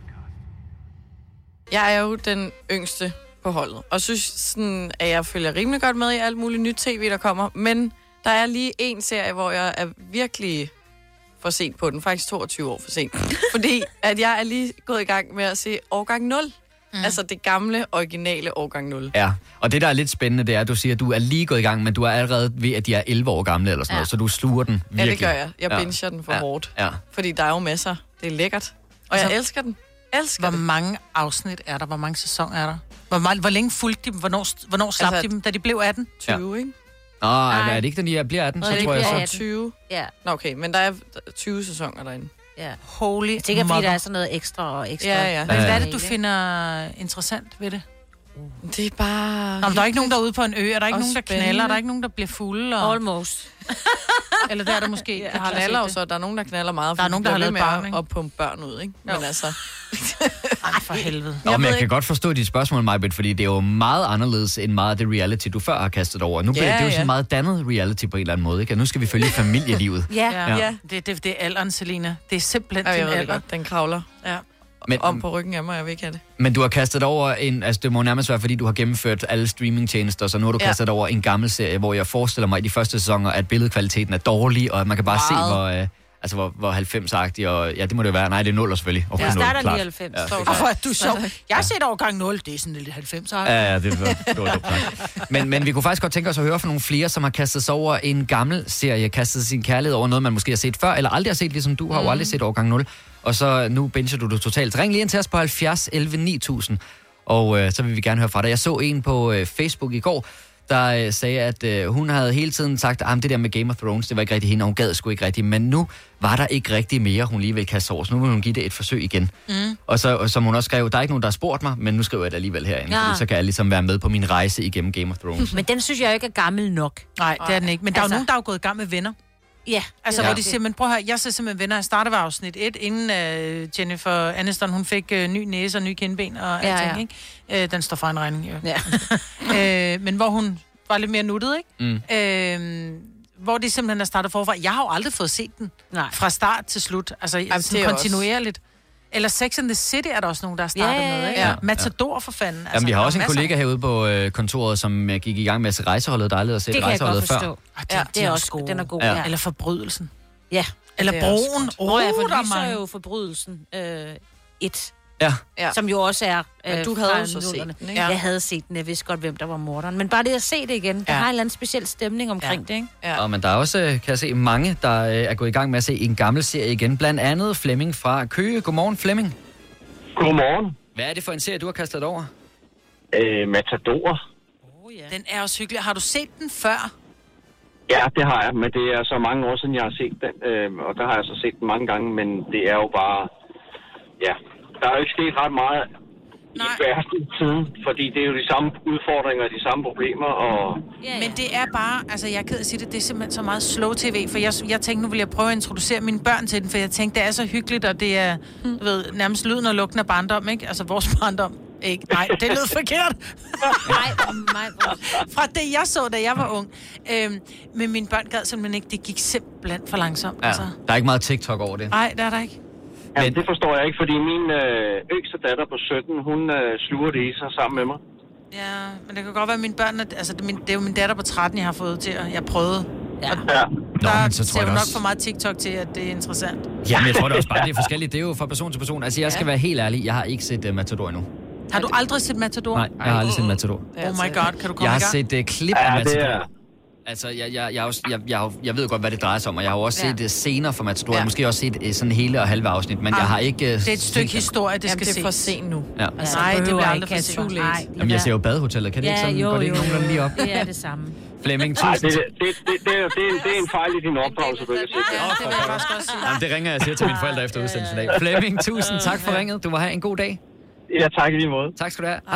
Jeg er jo den yngste på holdet, og synes sådan, at jeg følger rimelig godt med i alt muligt nyt tv, der kommer, men der er lige en serie, hvor jeg er virkelig for sent på den, faktisk 22 år for sent, fordi at jeg er lige gået i gang med at se Årgang 0, altså det gamle, originale Årgang 0. Ja, og det der er lidt spændende, det er, at du siger, at du er lige gået i gang, men du er allerede ved, at de er 11 år gamle eller sådan noget, så du sluger den virkelig. Ja, det gør jeg. Jeg binger den for hårdt, fordi der er jo masser. Det er lækkert, og jeg elsker den. Hvor mange afsnit er der? Hvor mange sæsoner er der? Hvor længe fulgte de dem? Hvornår slap de dem, da de blev 18? 20, ikke? Er det ikke, da de bliver 18? Så tror jeg så. 20. Ja. Nå, okay, men der er 20 sæsoner derinde. Ja. Holy jeg tænker, fordi der er sådan noget ekstra og ekstra. Ja. Men hvad er det, du finder interessant ved det? Det er bare... Nå, der er ikke nogen, der er ude på en ø. Er der ikke nogen, der knaller? Der er ikke nogen, der bliver fulde? Og... Almost. Eller der er der måske... Der har knaller jo så. Der er nogen, der knaller meget. Der er nogen, der har lavet barn, ikke? Og pumpe børn ud, ikke? Men altså... Ej, for helvede. Men jeg kan godt forstå dit spørgsmål, Majbet, fordi det er jo meget anderledes end meget af det reality, du før har kastet over. Nu bliver det jo så meget dannet reality på en eller anden måde, ikke? Og nu skal vi følge familielivet. Ja. Det er alderen, Selina. Det er simpelthen din alder. Den kravler. Ja. Men, om på ryggen af mig, jeg vil ikke have det. Men du har kastet over altså det må nærmest være, fordi du har gennemført alle streamingtjenester, så nu har du kastet over en gammel serie, hvor jeg forestiller mig i de første sæsoner, at billedkvaliteten er dårlig, og at man kan bare se, Altså, hvor 90-agtig, og ja, det må det være. Nej, det er 0 selvfølgelig. Okay, det starter lige 90. Ja, hvorfor er du sjov? Jeg har set årgang 0, det er sådan lidt 90'er. Ja, det var dumt. Men vi kunne faktisk godt tænke os at høre fra nogle flere, som har kastet sig over en gammel serie, kastet sin kærlighed over noget, man måske har set før, eller aldrig har set, ligesom du har jo aldrig set årgang 0. Og så nu binger du det totalt. Ring lige ind til os på 70 11 9000, og så vil vi gerne høre fra dig. Jeg så en på Facebook i går, der sagde, at hun havde hele tiden sagt, at det der med Game of Thrones, det var ikke rigtig hende, og hun gad sgu ikke rigtig. Men nu var der ikke rigtig mere, hun lige ville kaste over. Så nu vil hun give det et forsøg igen. Og så, som hun også skrev, der er ikke nogen, der har spurgt mig, men nu skriver jeg det alligevel herinde. Ja. Så kan jeg ligesom være med på min rejse igennem Game of Thrones. Men den synes jeg jo ikke er gammel nok. Nej, det er den ikke. Men der er jo nogen, der er gået i gang med Venner. Ja. Altså, hvor de siger, men prøv at høre, jeg ser simpelthen Venner. Jeg startede ved afsnit 1, inden Jennifer Aniston, hun fik ny næse og ny kindben og alting, ikke? Den står for en regning, jo. Ja. Men hvor hun var lidt mere nuttet, ikke? Hvor de simpelthen er startet forfra. Jeg har jo aldrig fået set den. Nej. Fra start til slut. Altså, sådan kontinuerligt. Eller Sex and the City er der også nogen, der har startet med, ikke? Ja. Matador for fanden. Altså, jamen, vi har også en kollega herude på kontoret, som gik i gang med at se Rejseholdet, der aldrig har set Rejseholdet før. Det er også gode. Den er god. Ja. Eller Forbrydelsen. Ja. Eller Broen. For vi så jo Forbrydelsen 1. Ja. Som jo også er du havde jo så set den, ikke? Jeg havde set den, jeg vidste godt, hvem der var morderen. Men bare det at se det igen, der har en eller anden speciel stemning omkring det, ikke? Ja. Og men der er også, kan jeg se, mange, der er gået i gang med at se en gammel serie igen. Blandt andet Flemming fra Køge. Godmorgen, Flemming. Godmorgen. Hvad er det for en serie, du har kastet over? Matador. Den er også hyggelig. Har du set den før? Ja, det har jeg, men det er så mange år siden, jeg har set den. Og der har jeg så set den mange gange, men det er jo bare... Ja, der er jo ikke sket ret meget i verden siden, fordi det er jo de samme udfordringer, de samme problemer, og... Men det er bare, altså jeg er ked af at sige det, det er simpelthen så meget slow tv, for jeg tænkte, nu vil jeg prøve at introducere mine børn til den, for jeg tænkte, det er så hyggeligt, og det er, du ved, nærmest lyden og lugten af barndom, ikke? Altså vores barndom. Ikke? Nej, det lød forkert. Nej, fra det, jeg så, da jeg var ung. Men mine børn gad simpelthen ikke, det gik simpelthen for langsomt. Ja, altså. Der er ikke meget TikTok over det. Nej, det er der ikke. Ja, det forstår jeg ikke, fordi min yngste datter på 17, hun sluger det i sig sammen med mig. Ja, men det kan godt være, at mine børn... Altså, det er jo min datter på 13, jeg har fået til, og jeg prøvede. Ja. Der ser jo nok for meget TikTok til, at det er interessant. Ja, men jeg tror det også bare, det er forskelligt. Det er jo fra person til person. Altså, jeg skal være helt ærlig, jeg har ikke set Matador endnu. Har du aldrig set Matador? Nej, jeg har aldrig set Matador. Oh my god, kan du komme Jeg har i gang? set klip af Matador. Altså, jeg ved godt, hvad det drejer sig om, og jeg har jo også set scener fra Matador. Jeg har måske også set sådan hele og halve afsnit, men jeg har ikke... Det er et stykke historie, det skal ses. det er for sent nu. Ja. Altså, nej, det bliver aldrig for sent. Jamen, jeg ser jo Badehotellet. Kan det ikke sådan? Går det ikke nogenlunde lige op? Det er det samme. Flemming, tusind. Det er en fejl i din opdragelse, du ikke Ja, det vil jeg faktisk også sige. Jamen, det ringer jeg og siger til mine forældre efter udsendelsen af. Flemming, tusind tak for ringet. Du må have en god dag. Ja, tak i lige måde. Tak skal du have.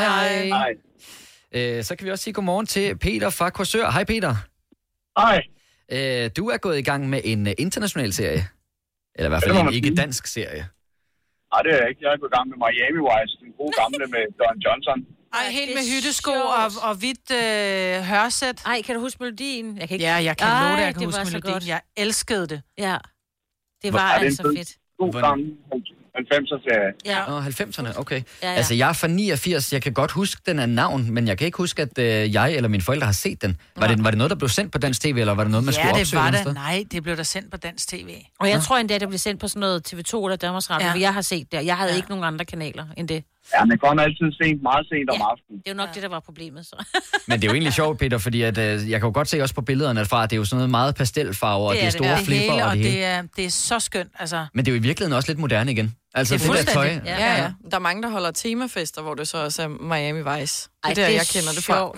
Hej. Så kan vi også sige godmorgen til Peter fra Korsør. Hej, Peter. Hej. Du er gået i gang med en international serie. Eller i hvert fald en ikke-dansk serie. Nej, det er jeg ikke. Jeg er gået i gang med Miami Vice, den gode gamle med Don Johnson. Ej, helt med hyttesko og hvidt hørsæt. Ej, kan du huske melodien? Jeg kan ikke... Ja, jeg kan love det, jeg kan huske melodien. Jeg elskede det. Ja, det var altså fedt. God gammel 90'er-serie. Ja. 90'erne, okay. Ja. Altså, jeg er fra 89. Jeg kan godt huske den af navn, men jeg kan ikke huske, at jeg eller mine forældre har set den. Var det noget, der blev sendt på dansk tv, eller var det noget, man skulle opsøge? Ja, det var det. Nej, det blev der sendt på dansk tv. Og jeg tror endda, det blev sendt på sådan noget TV2 eller Danmarks Radio, for jeg har set det. Jeg havde ikke nogen andre kanaler end det. Ja, men kom altid sent, meget sent om aftenen. Det er jo nok det, der var problemet, så. Men det er jo egentlig sjovt, Peter, fordi at, jeg kan jo godt se også på billederne fra, at det er jo sådan noget meget pastelfarver, og det er store flipper og det hele. Det er så skønt, altså. Men det er jo i virkeligheden også lidt moderne igen. Altså det der tøj. Ja. Der er mange, der holder temafester, hvor det så også er Miami Vice. Det er der, jeg kender det fra.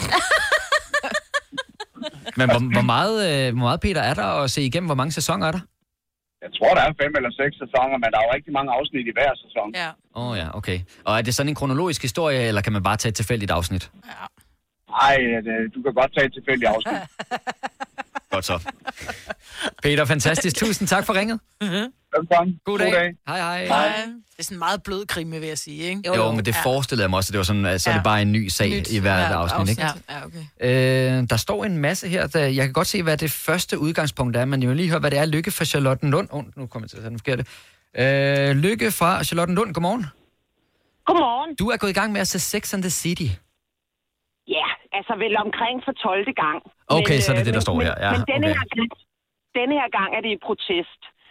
Men hvor meget, Peter, er der at se igennem? Hvor mange sæsoner er der? Jeg tror, der er 5 eller 6 sæsoner, men der er jo rigtig mange afsnit i hver sæson. Ja. Ja, okay. Og er det sådan en kronologisk historie, eller kan man bare tage et tilfældigt afsnit? Ja. Nej, du kan godt tage et tilfældigt afsnit. Godt så. Peter, fantastisk. Tusind tak for ringet. Velkommen. God dag. Hej. Det er sådan en meget blød krimi, vil jeg sige, ikke? Jo, men det forestillede jeg mig også, at det var sådan, at så er det bare en ny sag i hvert afsnit, ikke? Ja, okay. Der står en masse her. Jeg kan godt se, hvad det første udgangspunkt er, men jeg vil lige høre, hvad det er. Lykke fra Charlottenlund. Nu kommer jeg til at sige den forkerte. Lykke fra Charlottenlund. Godmorgen. Godmorgen. Du er gået i gang med at se Sex and the City. Ja, altså vel omkring for 12. gang. Okay, så er det det, der står her. Ja, men denne her gang er det i protest.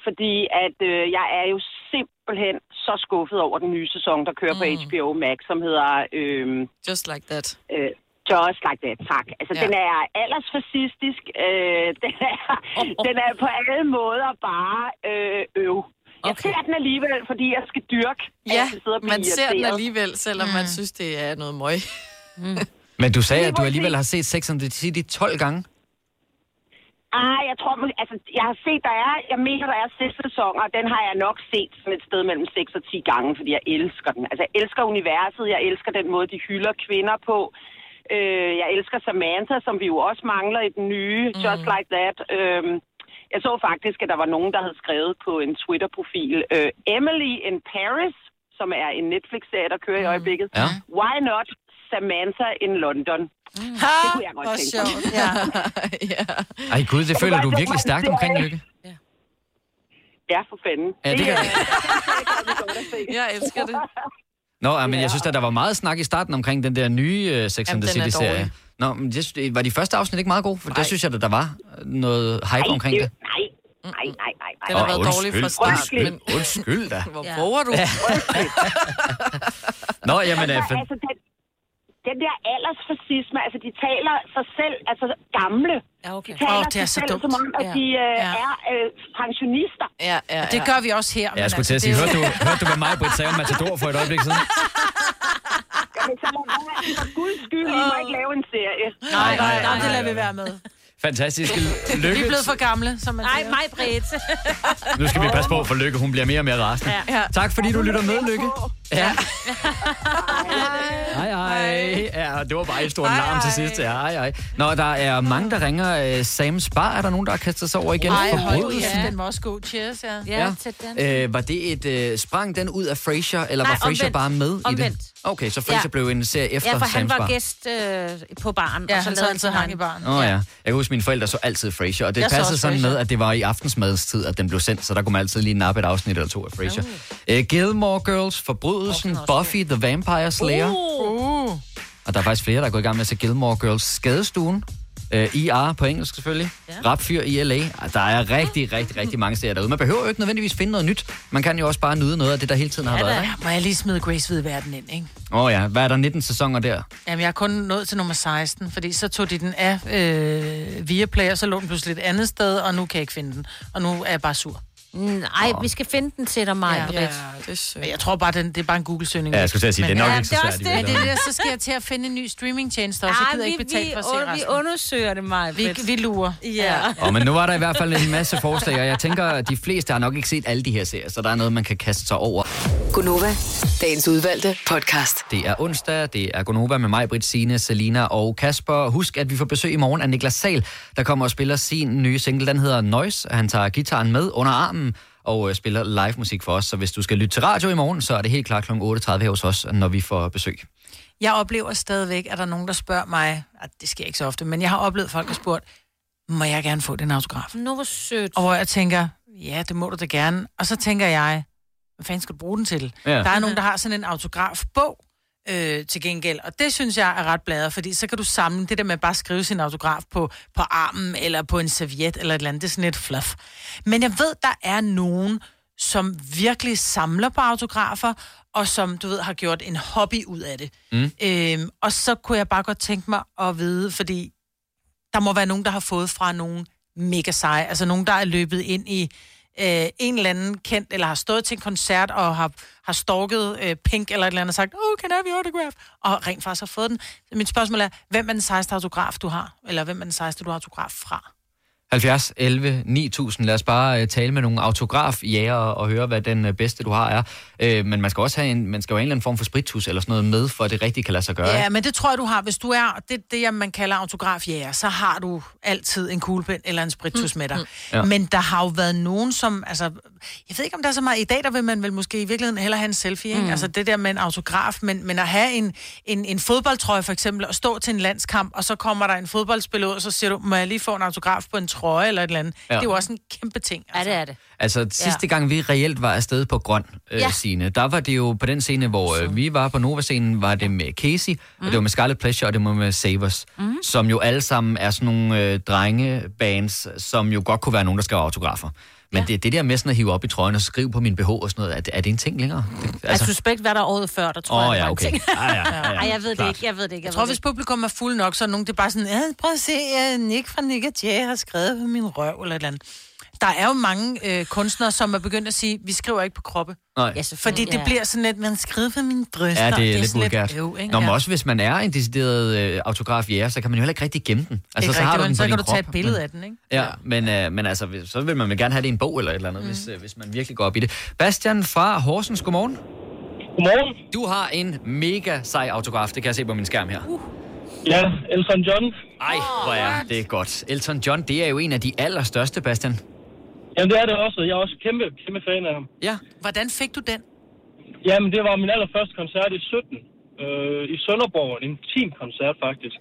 fordi at jeg er jo simpelthen så skuffet over den nye sæson, der kører på HBO Max, som hedder... Just Like That. Just Like That, tak. Altså, den er aldersfascistisk. Den er på alle måder bare øv. Jeg ser den alligevel, fordi jeg skal dyrke. Ja, man ser den alligevel, selvom man synes, det er noget møg. Men du sagde, at du alligevel har set Sex and the City 12 gange? Jeg tror, altså, jeg har set, jeg mener, der er 6 sæsoner, og den har jeg nok set sådan et sted mellem 6 og 10 gange, fordi jeg elsker den. Altså, jeg elsker universet, jeg elsker den måde, de hylder kvinder på. Jeg elsker Samantha, som vi jo også mangler i den nye, Just Like That. Jeg så faktisk, at der var nogen, der havde skrevet på en Twitter-profil, Emily in Paris, som er en Netflix-serie, der kører i øjeblikket. Ja. Why not Samantha in London? Det kunne jeg godt tænke mig. Ej gud, det føler du virkelig stærkt omkring, Lykke. Ja, for fanden. Ja, det kan jeg elsker det. Nå, men jeg synes, at der var meget snak i starten omkring den der nye Sex and the City-serie. Nå, men var de første afsnit ikke meget gode? For der synes jeg, at der var noget hype omkring det. Nej. Den har været dårlig fra start. Undskyld da. Hvor bruger du? Nå, jamen... Altså, den der aldersfascisme, altså de taler sig selv, altså gamle. Ja, okay. De taler sig selv, som om, at de er pensionister. Ja. Det gør vi også her. Jeg skulle til at sige, hørte du, hvad mig, Britt, sagde om Matador for et øjeblik siden? Jamen, så må man for guds skyld, I må ikke lave en serie. Nej, det lader vi være med. Fantastisk. Lykke. Vi er blevet for gamle, som man siger. Nej, mig, Britt. Nu skal vi passe på, for Lykke, hun bliver mere og mere rasende. Ja. Tak fordi du lytter med, Lykke. Ja. Hej. Ja, det var bare et stort larm til sidst. Ja, hej. Nå, der er mange, der ringer. Sam's Bar, er der nogen, der har kastet sig over igen? Den var også god. Cheers, Var det et sprang den ud af Frasier, eller var Frasier bare med i det? Okay, så Frasier blev en serie efter Sam's Bar. Ja, for han var gæst på baren, og så lavede han i baren. Ja. Jeg kan huske, mine forældre så altid Frasier, og det passede sådan med, at det var i aftensmadstid, at den blev sendt, så der kunne man altid lige nappe et afsnit eller 2 af Frasier. Gilmore Girls, Forbrydelsen, Buffy the Vampire Slayer. Og der er faktisk flere, der er gået i gang med at se Gilmore Girls, Skadestuen. IR på engelsk selvfølgelig. Rapfyr i LA. Der er rigtig mange serier derude. Man behøver jo ikke nødvendigvis finde noget nyt. Man kan jo også bare nyde noget af det, der hele tiden har været. Ikke? Må jeg lige smide Grace Hvide Verden ind, ikke? Hvad er der 19 sæsoner der? Jamen, jeg er kun nået til nummer 16, fordi så tog de den af Viaplay, og så lå den pludselig et andet sted, og nu kan jeg ikke finde den. Og nu er jeg bare sur. Nej, vi skal finde den til dig, Maja. Ja, det er sødt. Jeg tror bare, det er bare en Google-søgning. Ja, jeg skulle til at sige, det er nok ikke så svært. Men det er det, så skal jeg til at finde en ny streamingtjeneste også. Jeg gider ikke betale for at se resten. Vi undersøger det, Maja. Vi lurer. Ja. Men nu var der i hvert fald en masse forslag, og jeg tænker, at de fleste har nok ikke set alle de her serier, så der er noget, man kan kaste sig over. Gonova, dagens udvalgte podcast. Det er onsdag, det er Gonova med mig, Britt, Signe, Selina og Kasper. Husk, at vi får besøg i morgen af Niklas Sahl, der kommer og spiller sin nye single. Den hedder Noise. Han tager gitaren med under armen og spiller live musik for os. Så hvis du skal lytte til radio i morgen, så er det helt klart kl. 8.30 her hos os, når vi får besøg. Jeg oplever stadigvæk, at der er nogen, der spørger mig, at det sker ikke så ofte, men jeg har oplevet, at folk har spurgt, må jeg gerne få den autograf? Nå, hvor sødt. Og hvor jeg tænker, ja, det må du da gerne. Og så tænker jeg, hvad fanden skal du bruge den til? Ja. Der er nogen, der har sådan en autografbog til gengæld, og det synes jeg er ret bladret, fordi så kan du samle det der med at bare skrive sin autograf på armen, eller på en serviet, eller et eller andet, det er sådan lidt fluff. Men jeg ved, der er nogen, som virkelig samler på autografer, og som, du ved, har gjort en hobby ud af det. Og så kunne jeg bare godt tænke mig at vide, fordi der må være nogen, der har fået fra nogen mega seje, altså nogen, der er løbet ind i en eller anden kendt, eller har stået til en koncert, og har stalket Pink, eller et eller andet, og sagt, can I have your autograph? Og rent faktisk har fået den. Mit spørgsmål er, hvem er den sejeste autograf, du har? Eller hvem er den sejeste, du har autograf fra? 70, 11, 9000. Lad os bare tale med nogle autografjæger og høre, hvad den bedste, du har, er. Men man skal også have en eller anden form for spritus eller sådan noget med, for det rigtigt kan lade sig gøre. Ja, men det tror jeg, du har. Hvis du er det man kalder autografjæger, så har du altid en kuglepen eller en spritus med dig. Ja. Men der har jo været nogen, som... Altså, jeg ved ikke, om der er så meget... I dag, der vil man vel måske i virkeligheden hellere have en selfie, ikke? Altså det der med en autograf, men at have en fodboldtrøje for eksempel, og stå til en landskamp, og så kommer der en fodboldspiller ud, og så siger du, må jeg lige få en autograf på en trøje eller et eller andet. Ja. Det er jo også en kæmpe ting. Altså. Ja, det er det. Altså, sidste gang vi reelt var afsted på Grøn, Signe, der var det jo på den scene, hvor vi var på Nova-scenen, var det med Casey, og det var med Scarlet Pleasure, og det var med Savers, som jo alle sammen er sådan nogle drengebands, som jo godt kunne være nogen, der skrev autografer. Men det der med sådan at hive op i trøjen og skrive på min BH og sådan noget, er det en ting længere? Altså Suspekt var der året før, der tror jeg, ja, okay. Ej, jeg ved det ikke. Jeg tror, hvis publikum er fuld nok, så er nogen, det er bare sådan, prøv at se, Nick fra Nick & Jay har skrevet på min røv, eller et eller andet. Der er jo mange kunstnere, som er begyndt at sige, vi skriver ikke på kroppe. Nej. Ja, fordi det bliver sådan lidt, man skriver på min bryster. Ja, det er lidt vulgært. Nå, men ja. også hvis man er en decideret autograf så kan man jo heller ikke rigtig gemme den. Altså, så har du den så kan du tage et billede af den, ikke? Ja, men altså, så vil man gerne have det i en bog eller et eller andet, hvis man virkelig går op i det. Bastian fra Horsens, godmorgen. Godmorgen. Du har en mega sej autograf, det kan jeg se på min skærm her. Ja, Elton John. Ej, hvor er det godt. Elton John, det er jo en af de allerstørste, Bastian. Jamen, det er det også. Jeg er også kæmpe fan af ham. Ja. Hvordan fik du den? Jamen, det var min allerførste koncert i 17. I Sønderborg. En teamkoncert, faktisk.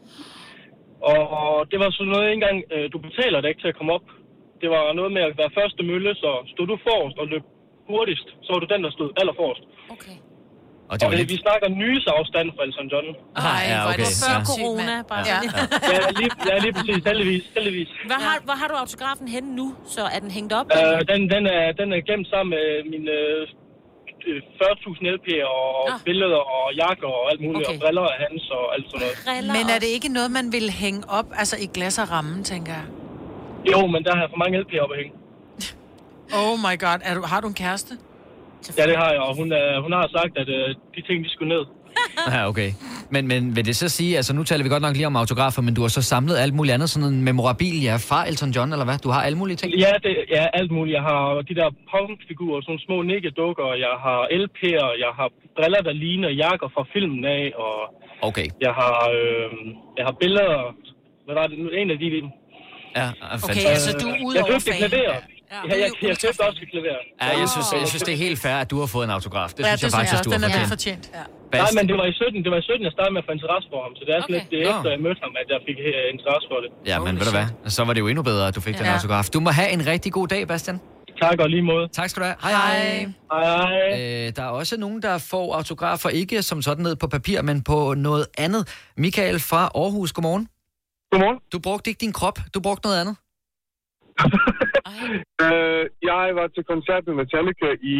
Og det var sådan noget, ikke engang, du betaler dig ikke til at komme op. Det var noget med at være første mølle, så stod du forrest og løb hurtigst, så var du den, der stod allerforrest. Okay. Og vi snakker nyhedsafstand fra Elton John. Var det før corona? Bare lige præcis. Heldigvis. Hvor har du autografen henne nu? Så er den hængt op? Den er gemt sammen med mine 40.000 LP'er og billeder og jakker og alt muligt, og briller af hans og alt sådan noget. Men er det ikke noget, man vil hænge op, altså i glas og rammen, tænker jeg? Jo, men der har jeg for mange LP'er op at hænge. Oh my god, har du en kæreste? Ja, det har jeg, og hun har sagt, at de ting, de skulle ned. Ja, okay. Men vil det så sige, altså nu taler vi godt nok lige om autografer, men du har så samlet alt muligt andet, sådan en memorabilia fra Elton John, eller hvad? Du har alle mulige ting? Ja, alt muligt. Jeg har de der punkfigurer, sådan små nikkedukker, jeg har LP'er, jeg har briller, der ligner jakker fra filmen af, og okay. Jeg har billeder, hvad var det nu? En af de... Ja, okay, så du er ude over fan. Jeg købte også et klaver. Ja, jeg synes, det er helt fair, at du har fået en autograf. Det synes jeg faktisk, du har fortjent. Nej, men det var i 17, jeg startede med at få interesse for ham, så det er sådan lidt efter, jeg mødte ham, at jeg fik interesse for det. Ja, men ved du hvad? Så var det jo endnu bedre, at du fik den autograf. Du må have en rigtig god dag, Bastian. Tak og lige måde. Tak skal du have. Hej. Der er også nogen, der får autografer, ikke som sådan ned på papir, men på noget andet. Michael fra Aarhus, godmorgen. Godmorgen. Du brugte ikke din krop, du brugte noget andet. Jeg var til koncert med Metallica i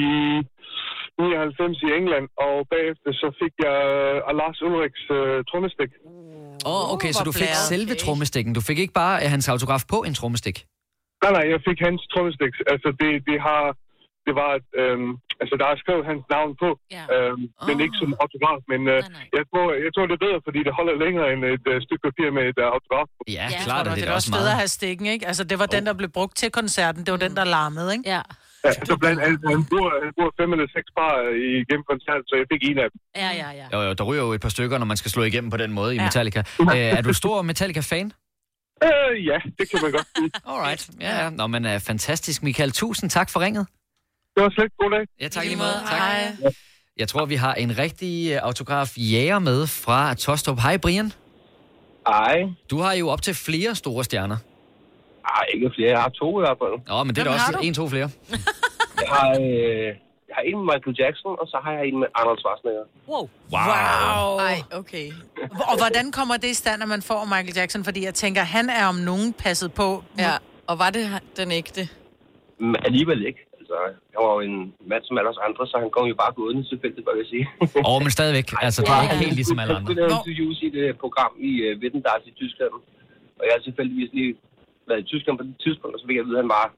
99 i England, og bagefter så fik jeg Lars Ulrichs trommestik. Okay, så du fik selve trommestikken. Du fik ikke bare hans autograf på en trommestik? Nej, jeg fik hans trommestik. Altså, det var, altså der er skrevet hans navn på, men ikke som autograf. Men jeg tror, det er bedre, fordi det holder længere end et stykke papir med et autograf. Ja, klart, det er også fedt at have stikken, ikke? Altså, det var den, der blev brugt til koncerten. Det var den, der larmede, ikke? Ja. Så blandt andet, han bruger 5 eller 6 par igennem koncerten, så jeg fik en af dem. Ja. Jo, der ryger jo et par stykker, når man skal slå igennem på den måde i Metallica. Er du stor Metallica-fan? Ja, det kan man godt sige. Alright, ja. Nå, men fantastisk, Michael. Tusind tak for ringet. Det var slet god dag. Ja, tak lige måde. Tak. Jeg tror, vi har en rigtig autograf jæger med fra Tostrup. Hej, Brian. Hej. Du har jo op til flere store stjerner. Nej, ikke flere. Jeg har 2 i hvert fald. Men det er da også 1-2 flere. Jeg har en med Michael Jackson, og så har jeg en med Arnold Schwarzenegger. Wow. Ej, okay. Og hvordan kommer det i stand, at man får Michael Jackson? Fordi jeg tænker, han er om nogen passet på. Ja, og var det den ægte? Men alligevel ikke. Altså, han var jo en mand som alle os andre, så han kom jo bare gående tilfældigt, hvad jeg sige. Men stadigvæk. Altså, det er ikke helt ligesom alle andre. Jeg spillede interviews i det program i Wittendals i Tyskland. Og jeg har tilfældigvis lige været i Tyskland på det tidspunkt, og så fik jeg at vide, at han var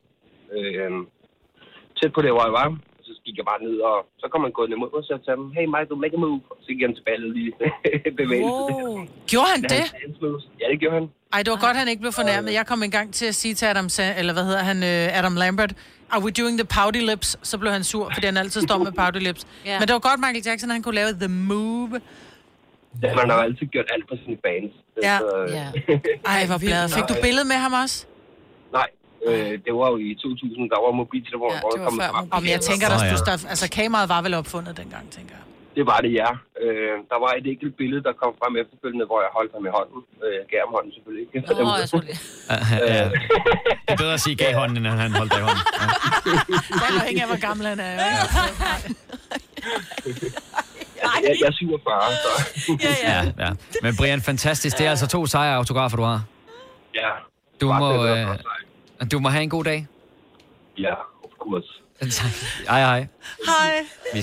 tæt på det, hvor jeg var. Og så gik jeg bare ned, og så kom han gående imod mig, og så sagde han, hey Michael, make a move. Og så gik han tilbage og lige bevægelse. Gjorde han det? Ja, det gjorde han. Ej, det var godt, han ikke blev fornærmet. Jeg kom engang til at sige til Adam Lambert, are we doing the pouty lips? Så blev han sur, fordi han altid står med pouty lips. Men det var godt, Michael Jackson, han kunne lave the move. Ja, man har jo altid gjort alt for sine fans. Ja. Ej, hvor bladet. Fik du billede med ham også? Nej, det var jo i 2000, der var mobiltelefon. Ja, det var før mobil. Jeg tænker, altså kameraet var vel opfundet dengang, tænker jeg. Det var det, ja. Der var et enkelt billede, der kom frem efterfølgende, hvor jeg holdt ham i hånden. Jeg gav ham hånden selvfølgelig ikke. Jeg tror det. Det er bedre at sige gav hånden, end han holdt dig i hånden. Det er ikke af, hvor gammel han er. Jeg er 47, så... Ja. Men Brian, fantastisk. Det er altså 2 sejre autografer, du har. Ja. Du må have en god dag. Ja, kurs. Hej. Hej. Vi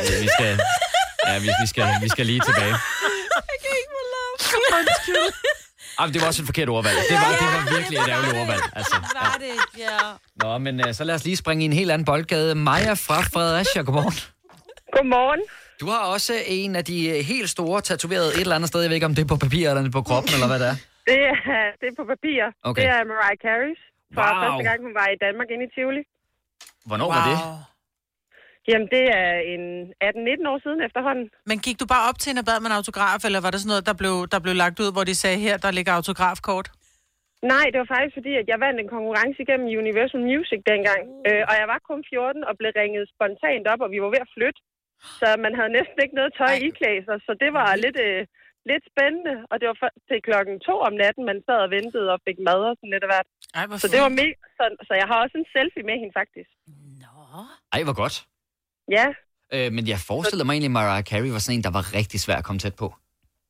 skal lige tilbage. Jeg kan ikke få lov. Undskyld. Det var også et forkert ordvalg. Det var virkelig et ærgerligt ordvalg. Altså, Var det, ja. Nå, men så lad os lige springe i en helt anden boldgade. Maja fra Fredericia, godmorgen. Godmorgen. Du har også en af de helt store tatoveret et eller andet sted. Jeg ved ikke, om det er på papir eller på kroppen, eller hvad det er. Det er på papir. Okay. Det er Mariah Carey. Fra første gang, hun var i Danmark inde i Tivoli. Hvornår var det? Jamen, det er 18-19 år siden efterhånden. Men gik du bare op til hende og bad med en autograf, eller var det sådan noget, der blev lagt ud, hvor de sagde, her, der ligger autografkort? Nej, det var faktisk fordi, at jeg vandt en konkurrence igennem Universal Music dengang. Og jeg var kun 14 og blev ringet spontant op, og vi var ved at flytte. Så man havde næsten ikke noget tøj i klæder, så det var lidt spændende. Og det var til 2:00 om natten, man sad og ventede og fik mad og sådan lidt af hvert. Så det var så jeg har også en selfie med hende, faktisk. Ej, hvor godt. Ja. Men jeg forestiller mig egentlig, at Mariah Carey var sådan en, der var rigtig svær at komme tæt på.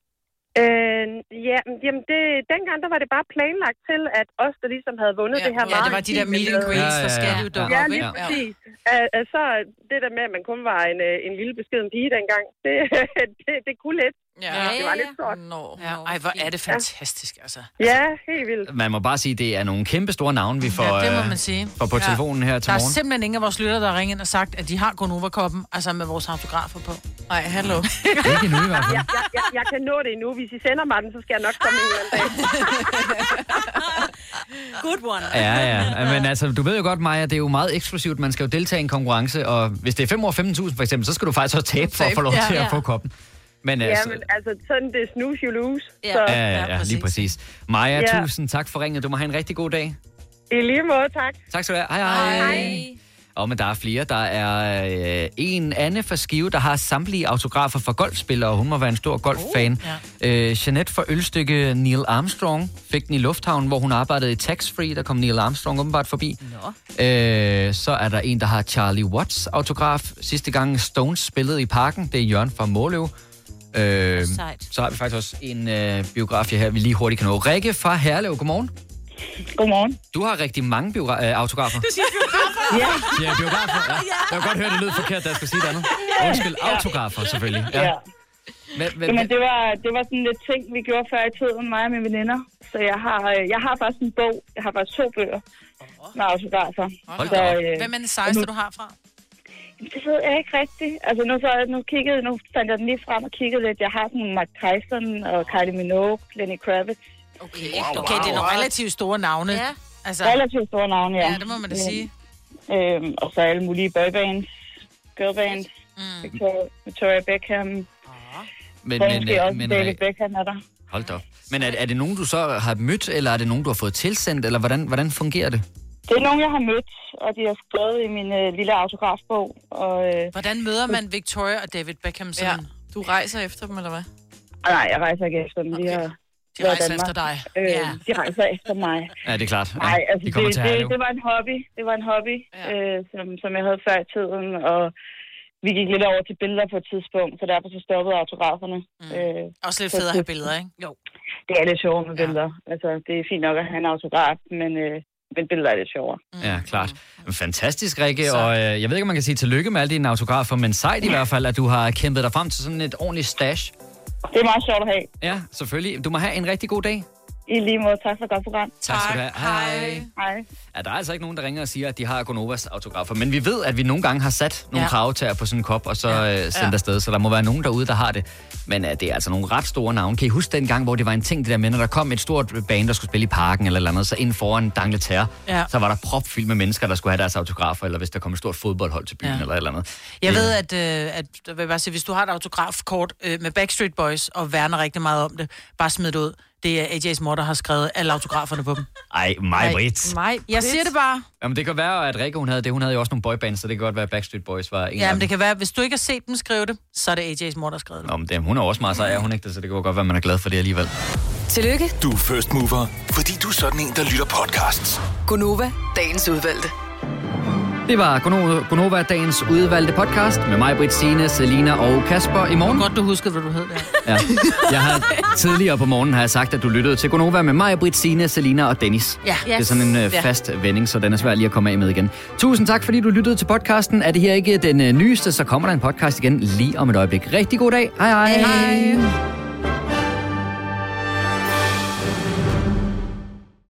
Jamen dengang, der var det bare planlagt til, at os, der ligesom havde vundet det her meget... Ja, det var de der meet and greets, der skal jo dukke op, lige præcis. Så det der med, at man kun var en lille beskeden pige dengang, det kunne lidt. Ja. Det var lidt stort. Ej, hvor er det fantastisk, altså. Ja, helt vildt. Man må bare sige, at det er nogle kæmpe store navne, vi får, det må man sige. får på telefonen her til morgen. Der er simpelthen ingen af vores lyttere, der har ringet ind og sagt, at de har Gonova-koppen, altså med vores autografer på. Nej, hallo. Ikke endnu i hvert fald. Jeg kan nå det endnu. Hvis I sender mig den, så skal jeg nok komme en eller anden dag. Good one. Ja. Men altså, du ved jo godt, Maja, det er jo meget eksklusivt. Man skal jo deltage i en konkurrence, og hvis det er 5 år 15.000 for eksempel, så skal du faktisk også tabe for at få lov til at få koppen. Men altså, men altså, sådan det snooze, you lose. Ja, lige præcis. Maja, tusind tak for ringet. Du må have en rigtig god dag. I lige måde, tak. Tak skal du have. Hej. Men der er flere. Der er en Anne fra Skive, der har samtlige autografer for golfspillere, og hun må være en stor golffan. Jeanette fra Ølstykke, Neil Armstrong, fik den i lufthavnen, hvor hun arbejdede i tax-free. Der kom Neil Armstrong åbenbart forbi. Så er der en, der har Charlie Watts autograf. Sidste gang Stones spillede i Parken, det er Jørgen fra Måløv. Så har vi faktisk også en biograf her, vi lige hurtigt kan nå. Rikke fra Herlev, godmorgen. Godmorgen. Du har rigtig mange autografer. Du siger biografer? Ja, biografer. Ja. Jeg kan godt høre, det lød forkert, da jeg skulle sige det andet. Undskyld, autografer selvfølgelig. Ja. Men det var sådan lidt ting, vi gjorde før i tiden, mig og mine veninder. Så jeg har faktisk en bog. Jeg har faktisk 2 bøger med autografer. Hvem er den sejeste, du har fra? Det ved jeg ikke rigtigt. Altså nu fandt jeg den lige frem og kiggede lidt. Jeg har sådan Mike Tyson og Kylie Minogue, Lenny Kravitz. Okay, det er nogle relativt store navne. Ja. Altså, relativt store navne, ja. Ja, det må man da sige. Og så alle mulige boybands, girlbands, Victoria Beckham. Men David Beckham er der. Hold da op. Men er det nogen, du så har mødt, eller er det nogen, du har fået tilsendt, eller hvordan fungerer det? Det er nogen, jeg har mødt, og de har skrevet i min lille autografbog. Hvordan møder man Victoria og David Beckham sådan? Ja. Du rejser efter dem, eller hvad? Nej, jeg rejser ikke efter dem. Okay. De rejser efter dig. De rejser efter mig. Ja, det er klart. Ja, nej, altså de kommer til Herlev. Det var en hobby. Det var en hobby, som jeg havde før i tiden, og vi gik lidt over til billeder på et tidspunkt, så derfor så stoppede autograferne. Også lidt fedt at have billeder, ikke? Jo. Det er lidt sjovere med billeder. Altså, det er fint nok at have en autograf, men billeder er lidt sjovere. Ja, klart. Fantastisk, Rikke, og jeg ved ikke, om man kan sige tillykke med alle dine autografer, men sejt i hvert fald, at du har kæmpet dig frem til sådan et ordentligt stash. Det er meget sjovt at have. Ja, selvfølgelig. Du må have en rigtig god dag. I lige måde. Tak for et godt program. Tak skal du have. Hej. Ja, der er altså ikke nogen, der ringer og siger, at de har Gonovas autografer. Men vi ved, at vi nogle gange har sat nogle kravtager på sådan en kop, og så sendt afsted. Så der må være nogen derude, der har det. Men det er altså nogle ret store navne. Kan I huske den gang, hvor det var en ting, det der med, når der kom et stort band, der skulle spille i Parken eller andet, så inden foran D'Angleterre, så var der propfyldt med mennesker, der skulle have deres autografer, eller hvis der kom et stort fodboldhold til byen eller et eller andet. Jeg ved, at vil bare sige, hvis du har et autografkort med Backstreet Boys og værner rigtig meget om det, bare smid det ud. Det er AJ's mor, der har skrevet alle autograferne på dem. Ej, Maj-Brit. Jeg siger det bare. Jamen, det kan være, at Rikke, hun havde jo også nogle boybands, så det kan godt være, at Backstreet Boys var en af dem. Det kan være, hvis du ikke har set dem skrive det, så er det AJ's mor, der har skrevet det. Nå, men hun er også meget sej, hun ikke det, så det kan godt være, man er glad for det alligevel. Tillykke. Du er first mover, fordi du er sådan en, der lytter podcasts. Gonova, dagens udvalgte. Det var Gonova, dagens udvalgte podcast med mig, Britt, Signe, Selina og Kasper i morgen. Det var godt, du huskede, hvad du hed der. Ja. Jeg har tidligere på morgenen har jeg sagt, at du lyttede til Gonova med mig, Britt, Signe, Selina og Dennis. Ja. Det er sådan en fast vending, så den er svær lige at komme af med igen. Tusind tak, fordi du lyttede til podcasten. Er det her ikke den nyeste, så kommer der en podcast igen lige om et øjeblik. Rigtig god dag. Hej hej. Hej.